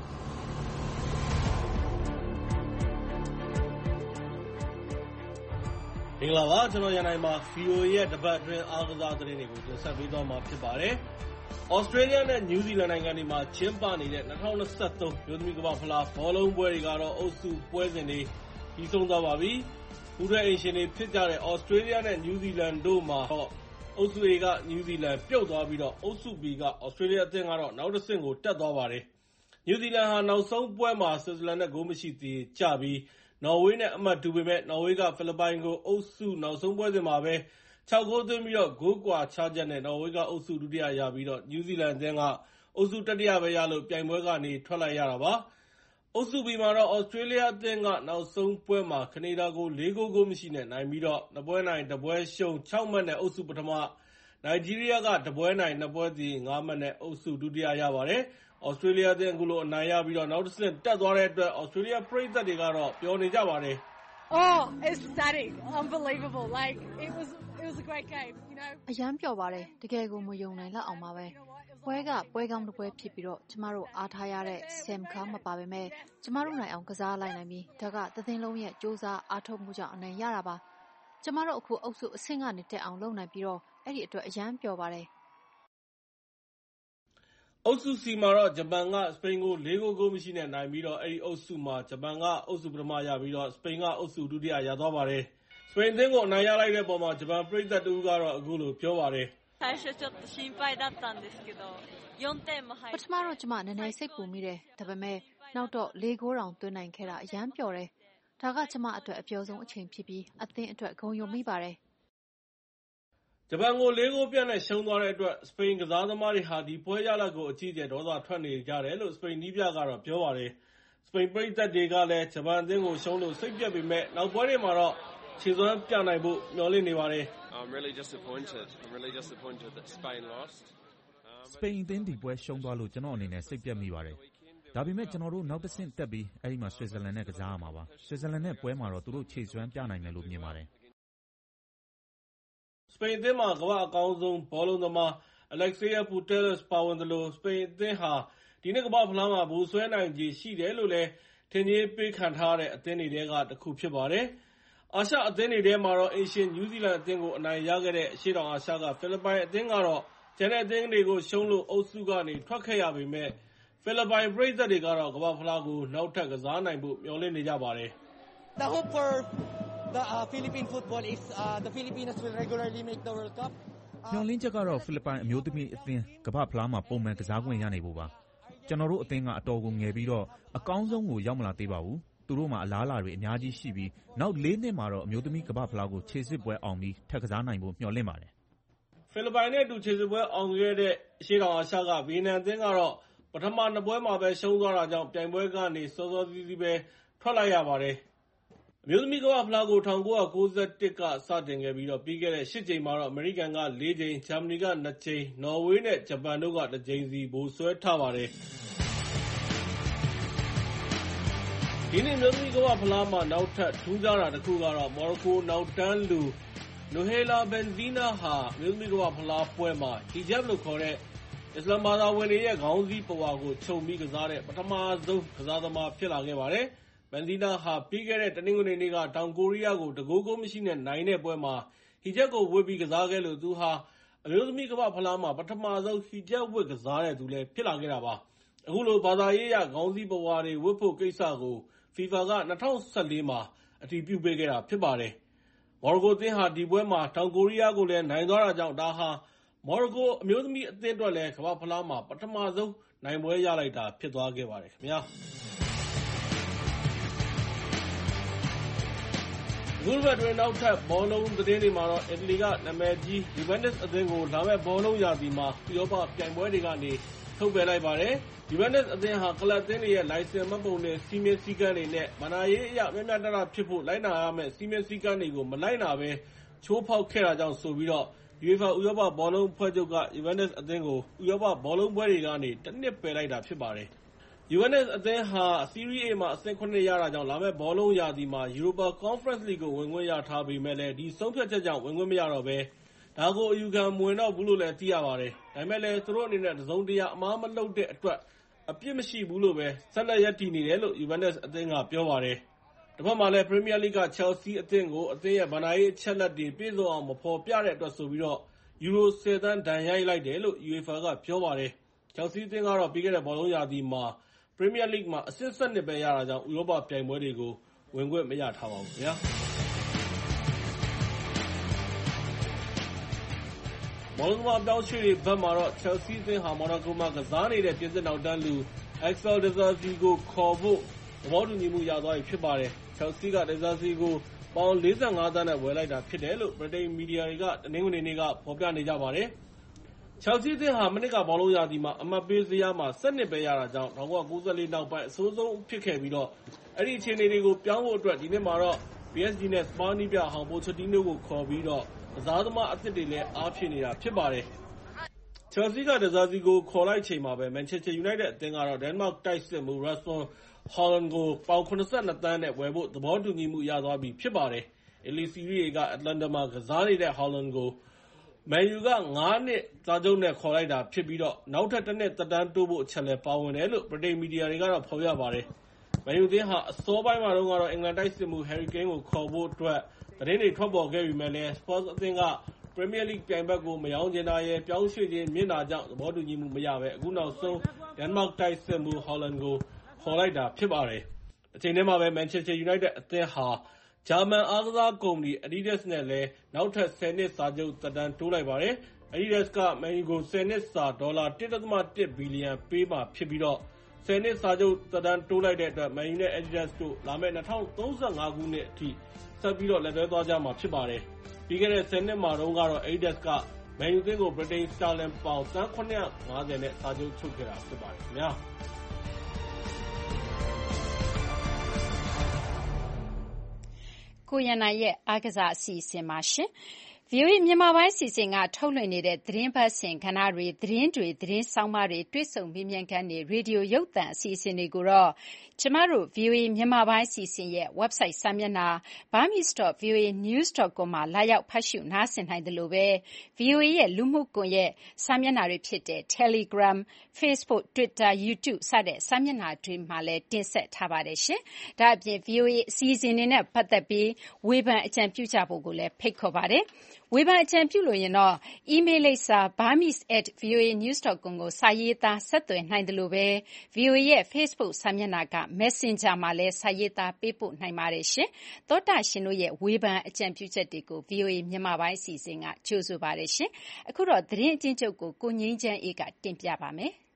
Speaker 4: မင်္ဂလာပါကျွန်တော်ရန်နိုင်ပါ VOA ရဲ့တပတ်အတွင်းအားကစားသတင်းတွေကိုတင်ဆက်ပေးသွားမှာဖြစ်ပါတယ်။ဩစတြေးလျနဲ့နယူးဇီလန်နိုင်ငံတွေမှာကျင်းပနေတဲ့2023မျိုးသမီးကမ္ဘာ့ဖလားဘောလုံးပွဲတွေကတော့အုပ်စုပွဲစဉ်တွေပြီးဆုံးသွားပါပြီ။ပူးတွဲအိမ်ရှင်တွေဖြစ်ကြတဲ့ဩစတြေးလျနဲ့နယူးဇီလန်တို့မှာတော့အုပ်စု A ကနယူးဇီလန်ပြုတ်သွားပြီးတော့အုပ်စု B ကဩစတြေးလျအသင်းကတော့နောက်တစ်ဆင့်ကိုတက်သွားပါတယ်။နယူးဇီလန်ဟာနောက်ဆုံးပွဲမှာဆွစ်ဇာလန်နဲ့ဂိုးမရှိသေးကြပြီးနော်ဝေးနဲ့အမှတ်တူပေမဲ့နော်ဝေးကဖိလစ်ပိုင်ကိုအုပ်စုနောက်ဆုံးပွဲစဉ်မှာပဲ6 ဂိုးသွင်းပြီးတော့ဂိုးကွာခြားချက်နဲ့နော်ဝေးကအုပ်စုဒုတိယရပြီးတော့နယူးဇီလန်အသင်းကအုပ်စုတတိယပဲရလို့ပြိုင်ပွဲကနေထွက်လိုက်ရတာပါ။အုပ်စု B မှာတော့ဩစတြေးလျအသင်းကနောက်ဆုံးပွဲမှာကနေဒါကို4 ဂိုးမရှိနဲ့နိုင်ပြီးတော့2ပွဲနိုင်2ပွဲရှုံး6မှတ်နဲ့အုပ်စုပထမနိုင်ဂျီးရီးယားက2ပွဲနိုင်2ပွဲစီ5မှတ်နဲ့အုပ်စုဒုတိယရပါတယ်။ဩစတြေးလျအသင်းအခုလိုအနိုင်ရပြီးတော့နောက်တစ်ဆင့်တက်သွားတဲ့အတွက်ဩစတြေးလျပရိသတ်တွေကတော့ပျော်နေကြပါတယ်။
Speaker 7: Oh, it's ecstatic. Unbelievable. Like it was a great game, you know.
Speaker 8: အရန်ပျော်ပါတယ်တကယ်ကိုမယုံနိုင်လောက်အောင်ပါပဲပွဲကပွဲကောင်းတစ်ပွဲဖြစ်ပြီးတော့ကျမတို့အားထားရတဲ့ဆမ်ခါမပါပေမဲ့ကျမတို့နိုင်အောင်ကစားလိုက်နိုင်ပြီးဒါကသင်းလုံးရဲ့စူးစမ်းအားထုတ်မှုကြောင့်အနိုင်ရတာပါကျမတို့အခုအုပ်စုအဆင့်ကနေတက်အောင်လုပ်နိုင်ပြီးတော့အဲ့ဒီအတွက်အရန်ပျော်ပါတယ်
Speaker 4: အုပ်စု C မှာတော့ဂျပန်ကစပိန်ကို4 ဂိုးမရှိနဲ့နိုင်ပြီးတော့အဲ့ဒီအုပ်စုမှာဂျပန်ကအုပ်စုပထမရပြီးတော့စပိန်ကအုပ်စုဒုတိယရသွားပါတယ်။စပိန်အသင်းကိုအနိုင်ရလိုက်တဲ့ပုံမှာဂျပန်ပရိသတ်တို့ကတော့အခုလိုပြောပါတယ်
Speaker 7: 最初ちょっと心配だったんですけど4点も入
Speaker 8: ပထမတော့ကျမနည်းနည်းစိတ်ပူမိတယ်ဒါပေမဲ့နောက်တော့4 ဂိုးတောင်သွင်းနိုင်ခဲ့တာအရန်ပျော်တယ်ဒါကကျမအတွက်အပျော်ဆုံးအချိန်ဖြစ်ပြီးအသင်းအတွက်ဂုဏ်ယူမိပါတယ်
Speaker 4: ဂျပန်ကို4 ဂိုးပြတ်နဲ့ရှုံးသွားတဲ့အတွက်စပိန်ကစားသမားတွေဟာဒီပွဲရလဒ်ကိုအကြီးအကျယ်ဒေါသထွက်နေကြတယ်လို့စပိန်နီးပြကတော့ပြောပါတယ်စပိန်ပရိသတ်တွေကလည်းဂျပန်အသင်းကိုရှုံးလို့စိတ်ပြက်ပေမဲ့နောက်ပွဲတွေမှာတော့ခြေစွမ်းပြနိုင်ဖို့မျှော်လင့်နေပါတယ်
Speaker 6: I'm really disappointed that Spain lost.
Speaker 9: စပိန်အသင်းဒီပွဲရှုံးသွားလို့ကျွန်တော်အနေနဲ့စိတ်ပြက်မိပါတယ်။ဒါပေမဲ့ကျွန်တော်တို့နောက်တစ်ဆင့်တက်ပြီးအဲ့ဒီမှာဆွစ်ဇာလန်နဲ့ကစားရမှာပါ။ဆွစ်ဇာလန်နဲ့ပွဲမှာတော့သူတို့ခြေစွမ်းပြနိုင်မယ်လို့မြင်ပါတယ်
Speaker 4: စပိန်အသင်းမှာကမ္ဘာအကောင်းဆုံးဘောလုံးသမား Alexia Putellas ပါဝင်တယ်လို့စပိန်အသင်းဟာဒီနေ့ကမ္ဘာဖလားမှာဘူဆွဲနိုင်ခြေရှိတယ်လို့လည်းထင်ကြီးပေးခံထားတဲ့အသင်းတွေကတစ်ခုဖြစ်ပါတယ်။အာရှအသင်းတွေထဲမှာတော့အိမ်ရှင်နယူးဇီလန်အသင်းကိုအနိုင်ရခဲ့တဲ့အရှေ့တောင်အာရှကဖိလစ်ပိုင်အသင်းကတော့ကျန်တဲ့အသင်းတွေကိုရှုံးလို့အုပ်စုကနေထွက်ခဲ့ရပေမဲ့ဖိလစ်ပိုင်ပရိသတ်တွေကတော့ကမ္ဘာဖလားကိုနောက်ထပ်ကစားနိုင်ဖို့မျှော်လင့်နေကြပါတယ်
Speaker 14: The hope for the Philippine football is the Filipinos will regularly make the World Cup.
Speaker 9: မျှော်လင့်ချက်ကတော့ဖိလစ်ပိုင်အမျိုးသမီးအသင်းကမ္ဘာဖလားမှာပုံမှန်ကစားခွင့်ရနိုင်ဖို့ပါကျွန်တော်တို့အသင်းကအတော်ကိုငယ်ပြီးတော့အကောင်းဆုံးကိုရောက်မလာသေးပါဘူးသူတို့မှာအလားအလာတွေအများကြီးရှိပြီးနောက်၄နှစ်မှာတော့အမျိုးသမီးကမ္ဘာဖလားကိုခြေစစ်ပွဲအောင်ပြီးထပ်ကစားနိုင်ဖို့မျှော်လင့်ပါတယ်
Speaker 4: ဖိလစ်ပိုင်နဲ့အတူခြေစစ်ပွဲအောင်ခဲ့တဲ့အရှေ့တောင်အာရှကဗီယက်နမ်အသင်းကတော့ပထမ2ပွဲမှာပဲရှုံးသွားတာကြောင့်ပြိုင်ပွဲကနေစောစောစီးစီးပဲထွက်လိုက်ရပါတယ်အမျိုးသမီးကမ္ဘာဖလားကို1991ကစတင်ခဲ့ပြီးတော့ပြီးခဲ့တဲ့8ကြိမ်မှာတော့အမေရိကန်က4ကြိမ်ဂျာမနီက2ကြိမ်နော်ဝေးနဲ့ဂျပန်တို့က1ကြိမ်စီဗိုလ်စွဲထားပါတယ်ဒီနေ့မျိုးသမီးကမ္ဘာဖလားမှာနောက်ထပ်ထူးခြားတာတစ်ခုကတော့မော်ရိုကိုနောက်တန်းလူနိုဟေလာဘန်ဇီနာဟာမျိုးသမီးကမ္ဘာဖလားပွဲမှာဟီဂျပ်လို့ခေါ်တဲ့အစ္စလာမ်ဘာသာဝင်တွေရဲ့ခေါင်းစည်းပဝါကိုခြုံပြီးကစားတဲ့ပထမဆုံးကစားသမားဖြစ်လာခဲ့ပါတယ်ဘန်ဇီနာဟာပြီးခဲ့တဲ့တနင်္ဂနွေနေ့ကတောင်ကိုရီးယားကိုတကိုးကိုမရှိနဲ့နိုင်တဲ့ပွဲမှာဟီဂျပ်ကိုဝတ်ပြီးကစားခဲ့လို့သူဟာအမျိုးသမီးကမ္ဘာဖလားမှာပထမဆုံးဟီဂျပ်ဝတ်ကစားတဲ့သူလည်းဖြစ်လာခဲ့တာပါအခုလိုဘာသာရေးရခေါင်းစည်းပဝါတွေဝတ်ဖို့ကိစ္စကိုFIFA က2014မှာအတည်ပြုပေးခဲ့တာဖြစ်ပါတယ်။မော်ရိုကိုအသင်းဟာဒီပွဲမှာတောင်ကိုရီးယားကိုလည်းနိုင်သွားတာကြောင့်ဒါဟာမော်ရိုကိုအမျိုးသမီးအသင်းအတွက်လည်းကမ္ဘာဖလားမှာပထမဆုံးနိုင်ပွဲရလိုက်တာဖြစ်သွားခဲ့ပါတယ်ခင်ဗျာ။အခုဘက်တွင်နောက်ထပ်ဘောလုံးသတင်းတွေမှာတော့အီတလီကနာမည်ကြီး Juventus အသင်းကိုလာမယ့်ဘောလုံးရာသီမှာဥရောပပြိုင်ပွဲတွေကနေထုတ်ပယ်လိုက်ပါတယ်။ Juventus အသင်းဟာကလပ်အသင်းတွေရဲ့လိုင်စင်မှတ်ပုံတင်စည်းမျဉ်းစည်းကမ်းတွေနဲ့ဘဏ္ဍာရေးအရမျှမျှတတဖြစ်ဖို့လိုက်နာရမယ့်စည်းမျဉ်းစည်းကမ်းတွေကိုမလိုက်နာဘဲချိုးဖောက်ခဲ့တာကြောင့်ဆိုပြီးတော့ UEFA ဥရောပဘောလုံးအဖွဲ့ချုပ်က Juventus အသင်းကိုဥရောပဘောလုံးပွဲတွေကနေတစ်နှစ်ပယ်လိုက်တာဖြစ်ပါတယ်။ Juventus အသင်းဟာ Serie A မှာအဆင့်7ရတာကြောင့်လာမယ့်ဘောလုံးရာသီမှာ Europa Conference League ကိုဝင်ခွင့်ရထားပေမဲ့လည်းဒီဆုံးဖြတ်ချက်ကြောင့်ဝင်ခွင့်မရတော့ဘဲဒါကိုအယူခံမဝင်တော့ဘူးလို့လည်းသိရပါတယ်။ဒါပေမဲ့လည်းသူတို့အနေနဲ့တစုံတရာအမှားမလုပ်တဲ့အတွက်အပြစ်မရှိဘူးလို့ပဲဆက်လက်ရပ်တည်နေတယ်လို့ Juventus အသင်းကပြောပါတယ်။တစ်ဖက်မှာလည်း Premier League က Chelsea အသင်းကိုအသင်းရဲ့ဘဏ္ဍာရေးအချက်အလက်တွေပြည့်စုံအောင်မဖော်ပြတဲ့အတွက်ဆိုပြီးတော့ယူရို10 သန်းဒဏ်ရိုက်လိုက်တယ်လို့ UEFA ကပြောပါတယ်။ Chelsea အသင်းကတော့ပြီးခဲ့တဲ့ဘောလုံးရာသီမှာ Premier League မှာအဆင့်12ပဲရတာကြောင့်ဥရောပပြိုင်ပွဲတွေကိုဝင်ခွင့်မရထားပါဘူးခင်ဗျာ။မော်လုံးသမားပြောင်းရွှေ့တွေဘက်မှာတော့ Chelsea အသင်းဟာမော်နာကိုမှာကစားနေတဲ့ပြင်သစ်နောက်တန်းလူ Axel Disasi ကိုခေါ်ဖို့သဘောတူညီမှုရသွားပြီဖြစ်ပါတယ်။ Chelsea က Disasi ကိုပေါင်45 သန်းနဲ့ဝယ်လိုက်တာဖြစ်တယ်လို့ဗြိတိန်မီဒီယာတွေကတနင်္ဂနွေနေ့ကဖော်ပြနေကြပါတယ်။ Chelsea အသင်းဟာမနှစ်ကဘောလုံးရာသီမှာအမှတ်ပေးဇယားမှာ12ပဲရတာကြောင့်1994နောက်ပိုင်းအဆိုးဆုံးဖြစ်ခဲ့ပြီးတော့အဲ့ဒီအခြေအနေတွေကိုပြောင်းဖို့အတွက်ဒီနှစ်မှာတော့ PSG နဲ့ စပါးနီးပြဟောင်ပိုချက်တီနိုကိုခေါ်ပြီးတော့ကစားသမားအသစ်တွေလည်းအားဖြည့်နေတာဖြစ်ပါတယ်။ Chelsea က Disasi ကိုခေါ်လိုက်ချိန်မှာပဲ Manchester United အသင်းကတော့ Denmark တိုက်စစ်မှူး Rasmus Højlund ကိုပေါင်82 သန်းနဲ့ဝယ်ဖို့သဘောတူညီမှုရသွားပြီဖြစ်ပါတယ်။ အီတလီ Serie A က Atalanta မှာကစားနေတဲ့ Højlund ကိုMan U က9 နှစ်စာချုပ်နဲ့ခေါ်လိုက်တာဖြစ်ပြီးတော့နောက်ထပ်1 နှစ်သက်တမ်းတိုးဖို့အချက်လည်းပါဝင်တယ်လို့ဗြိတိန်မီဒီယာတွေကတော့ဖော်ပြပါတယ်။ Man U အသင်းဟာအစောပိုင်းမှာတုန်းကတော့အင်္ဂလန်တိုက်စစ်မှူး Harry Kane ကိုခေါ်ဖို့အတွက်သတင်းတွေထွက်ပေါ်ခဲ့ပေမဲ့လည်း Spurs အသင်းက Premier League ပြိုင်ဘက်ကိုမရောင်းချင်တာရယ် ပြောင်းရွှေ့ခြင်းမြင့်တာကြောင့်သဘောတူညီမှုမရဘဲအခုနောက်ဆုံး Denmark တိုက်စစ်မှူး Haaland ကိုခေါ်လိုက်တာဖြစ်ပါတယ်။တစ်ချိန်တည်းမှာပဲ Manchester United အသင်းဟာဂျာမန်အားကစားကုမ္ပဏီ Adidas နဲ့လည်းနောက်ထပ်10 နှစ်စာချုပ်သက်တမ်းတိုးလိုက်ပါတယ်။ Adidas က Man U ကို10 နှစ်စာဒေါ်လာ 1.1 ဘီလီယံပေးမှာဖြစ်ပြီး10 နှစ်စာချုပ်သက်တမ်းတိုးလိုက်တဲ့အတွက် Man U နဲ့ Adidas တို့လာမယ့်2035 ခုနှစ်အထိဆက်ပြီးလက်တွဲသွားကြမှာဖြစ်ပါတယ်။ပြီးခဲ့တဲ့10 နှစ်မှာတုန်းကတော့ Adidas က Man U အသင်းကို ဗြိတိန်စတာလင်ပေါင်သန်း750နဲ့စာချုပ်ချုပ်ခဲ့တာဖြစ်ပါတယ်ခင်ဗျာ။
Speaker 2: ကိုရန်နိုင်ရဲ့အားကစားအစီအစဉ်မှာရှင်။ VOA မြန်မာပိုင်းအစီအစဉ်ကထုတ်လွှင့်နေတဲ့သတင်းပတ်စဉ်ကဏ္ဍတွေ၊သတင်းတွေ၊သတင်းဆောင်းပါးတွေ၊တွေ့ဆုံမေးမြန်းခန်းတွေ၊ရေဒီယိုရုပ်သံအစီအစဉ်တွေကိုတော့ကျမတို့ VOA မြန်မာပိုင်းအစီအစဉ်ရဲ့ဝက်ဘ်ဆိုက်စာမျက်နှာ burmese.voanews.com မှာလာရောက်ဖတ်ရှုနားဆင်နိုင်သလိုပဲ VOA ရဲ့လူမှုကွန်ရက်စာမျက်နှာတွေဖြစ်တဲ့ Telegram, Facebook, Twitter, YouTube စတဲ့စာမျက်နှာတွေမှာလည်းတင်ဆက်ထားပါတယ်ရှင်။ဒါ့အပြင် VOA အစီအစဉ်တွေနဲ့ပတ်သက်ပြီးဝေဖန်အကြံပြုကြဖို့ကိုလည်းဖိတ်ခေါ်ပါတယ်။ဝေဖန်အကြံပြုလိုရင်တော့အီးမေးလ်လိပ်စာ burmese@voanews.com ကိုစာရေးသားဆက်သွယ်နိုင်သလိုပဲ VOA ရဲ့ Facebook စာမျက်နှာက Messenger မှာလည်းစာရေးသားပေးပို့နိုင်ပါတယ်ရှင်။သောတရှင်တို့ရဲ့ဝေဖန်အကြံပြုချက်တွေကို VOA မြန်မာပိုင်းအစီအစဉ်ကကြိုဆိုပါတယ်ရှင်။အခုတော့သတင်းအကျဉ်းချုပ်ကိုကိုငြိမ်းချမ်းအေးကတင်ပြပါမယ်။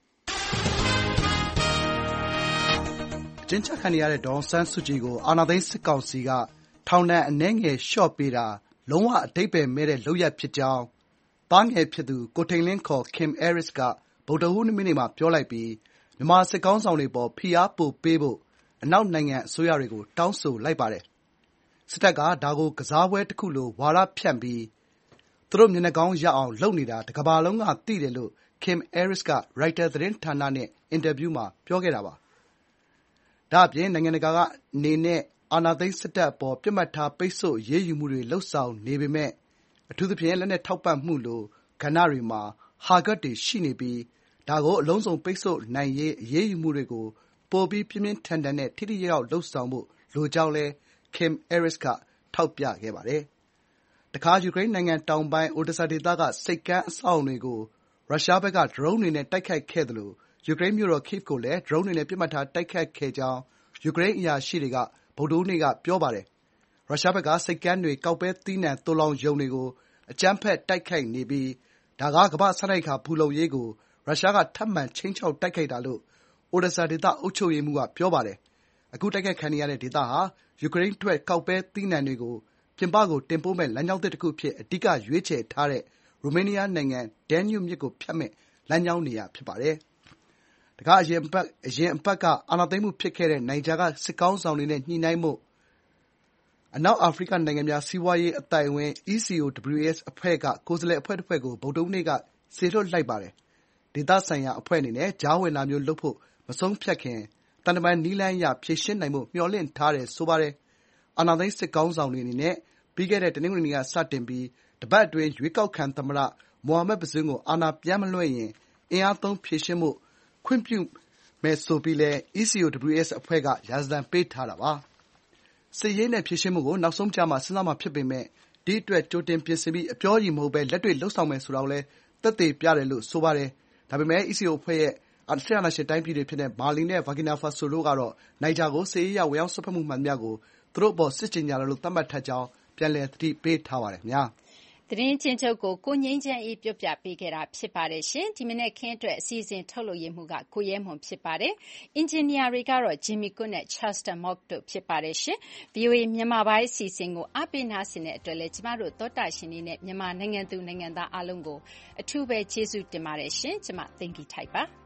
Speaker 3: အကျဉ်းချခံနေရတဲ့ဒေါ်အောင်ဆန်းစုကြည်ကိုအာဏာသိမ်းစစ်ကောင်စီကထောင်ဒဏ်အနည်းငယ်လျှော့ပေးတာလုံးဝအဓိပ္ပါယ်မဲ့တဲ့လုပ်ရပ်ဖြစ်ကြောင်းသားငယ်ဖြစ်သူကိုထိန်လင်းခေါ် Kim Aris ကဗုဒ္ဓဟူးနေ့မှာပြောလိုက်ပြီးမြန်မာစစ်ခေါင်းဆောင်တွေအပေါ်ဖိအားပိုပေးဖို့အနောက်နိုင်ငံအစိုးရတွေကိုတောင်းဆိုလိုက်ပါတယ်။စစ်တပ်ကဒါကိုကစားပွဲတခုလိုဝါဒဖြန့်ပြီးသူတို့မျက်နှာကောင်းရအောင်လုပ်နေတာတကမ္ဘာလုံးကသိတယ်လို့ Kim Aris က ရိုက်တာသတင်းဌာနနဲ့အင်တာဗျူးမှာပြောခဲ့တာပါ။ဒါ့အပြင်နိုင်ငံတကာအနေနဲ့အာဏာသိမ်းစစ်တပ်အပေါ်ပစ်မှတ်ထားပိတ်ဆို့အရေးယူမှုတွေလုပ်ဆောင်နေပေမဲ့အထူးသဖြင့်လက်နက်ထောက်ပံ့မှုလိုကဏ္ဍတွေမှာဟာကွက်တွေရှိနေပြီးဒါကိုအလုံးစုံပိတ်ဆို့နိုင်ရေးအရေးယူမှုတွေကိုပိုပြီးပြင်းပြင်းထန်ထန်နဲ့ထိထိရောက်ရောက်လုပ်ဆောင်ဖို့လိုကြောင်းလည်း Kim Aris ကထောက်ပြခဲ့ပါတယ်။တခါယူကရိန်းနိုင်ငံတောင်ပိုင်း Odesa ဒေသကဆိပ်ကမ်းအဆောက်အအုံတွေကိုရုရှားဘက်ကဒရုန်းတွေနဲ့တိုက်ခိုက်ခဲ့သလိုယူကရိန်းမြို့တော် Kyiv ကိုလည်းဒရုန်းတွေနဲ့ပစ်မှတ်ထားတိုက်ခိုက်ခဲ့ကြောင်းယူကရိန်းအရာရှိတွေကဗုဒ္ဓဟူးနေ့ကပြောပါတယ်။ရုရှားဘက်ကဆိပ်ကမ်းတွေ၊ကောက်ပဲသီးနှံသိုလှောင်ရုံတွေကိုအကြမ်းဖက်တိုက်ခိုက်နေပြီးဒါကကမ္ဘာ့စားနပ်ရိက္ခာဖူလုံရေးကိုရုရှားကထပ်မံခြိမ်းခြောက်တိုက်ခိုက်တာလို့ Odesa ဒေသအုပ်ချုပ်ရေးမှူးကပြောပါတယ်။အခုတိုက်ခိုက်ခံနေရတဲ့ဒေသဟာယူကရိန်းထွက်ကောက်ပဲသီးနှံတွေကိုပြင်ပကိုတင်ပို့မယ့်လမ်းကြောင်းသစ်တခုအဖြစ်အဓိကရွေးချယ်ထားတဲ့ရိုမေးနီးယားနိုင်ငံ Danube မြစ်ကိုဖြတ်မယ့်လမ်းကြောင်းနေရာဖြစ်ပါတယ်။တခါအရင်အပတ်ကအာဏာသိမ်းမှုဖြစ်ခဲ့တဲ့နိုင်ဂျာကစစ်ခေါင်းဆောင်တွေနဲ့ညှိနှိုင်းဖို့အနောက်အာဖရိကနိုင်ငံများစီးပွားရေးအသိုက်အဝန်း ECOWAS အဖွဲ့ကကိုယ်စားလှယ်အဖွဲ့တဖွဲ့ကိုဗုဒ္ဓဟူးနေ့ကစေလွှတ်လိုက်ပါတယ်။ဒေသဆိုင်ရာအဖွဲ့အနေနဲ့ကြားဝင်တာမျိုးလုပ်ဖို့မဆုံးဖြတ်ခင်သံတမန်နည်းလမ်းအရဖြေရှင်းနိုင်ဖို့မျှော်လင့်ထားတယ်ဆိုပါတယ်။အာဏာသိမ်းစစ်ခေါင်းဆောင်တွေအနေနဲ့ပြီးခဲ့တဲ့တနင်္ဂနွေနေ့ကစတင်ပြီးတပတ်အတွင်းရွေးကောက်ခံသမ္မတမိုဟာမက်ဘဇွန်းကိုအာဏာပြန်မလွှဲရင်အင်အားသုံးဖြေရှင်းဖို့ခွင့်ပြုမယ်ဆိုပြီးလည်း ECOWAS အဖွဲ့ကရာဇသံပေးထားတာပါ။စစ်ရေးနဲ့ဖြေရှင်းမှုကိုနောက်ဆုံးကျမှစဉ်းစားမှာဖြစ်ပေမဲ့ဒီအတွက်ကြိုတင်ပြင်ဆင်ပြီးအပြောကြီးမဟုတ်ဘဲလက်တွေ့လုပ်ဆောင်မယ်ဆိုတာကိုလည်းသက်သေပြတယ်လို့ဆိုပါတယ်။ဒါပေမဲ့ ECO အဖွဲ့ရဲ့စစ်အာဏာရှင်တိုင်းပြည်တွေဖြစ်တဲ့မာလီနဲ့ဗာကီနာဖာဆိုတို့ကတော့နိုင်ဂျာကိုစစ်ရေးအရဝင်ရောက်စွက်ဖက်မှုမှန်သမျှကိုသူတို့အပေါ်စစ်ကြေညာတယ်လို့သတ်မှတ်ထားကြောင်းပြန်လည်သတိပေးထားပါတယ်ခင်ဗျာ။
Speaker 2: သတင်းကျဉ်းချုပ်ကိုကိုငြိမ်းချမ်းအေးပြောပြပေးခဲ့တာဖြစ်ပါတယ်ရှင်။ဒီမနေ့ခင်းအတွက်အစီအစဉ်ထုတ်လုပ်ရမှုကကိုရဲမွန်ဖြစ်ပါတယ်။အင်ဂျင်နီယာတွေကတော့ Jimmy Cook နဲ့ Charleston Mock တို့ဖြစ်ပါတယ်ရှင်။ VOA မြန်မာပိုင်းအစီအစဉ်ကိုအားပေးနာဆင်တဲ့အတွက်လည်းကျမတို့သောတာရှင်တွေနဲ့မြန်မာနိုင်ငံသူနိုင်ငံသားအားလုံးကိုအထူးပဲကျေးဇူးတင်ပါတယ်ရှင်။ကျမသိင်္ဂီထိုက်ပါ။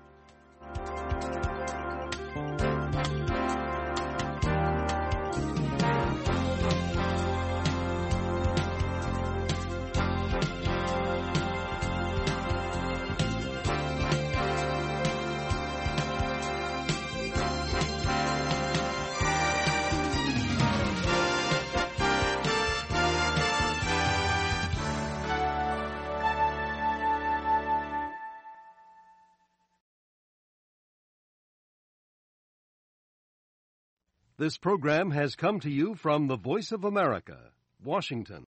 Speaker 12: This program has come to you from the Voice of America, Washington.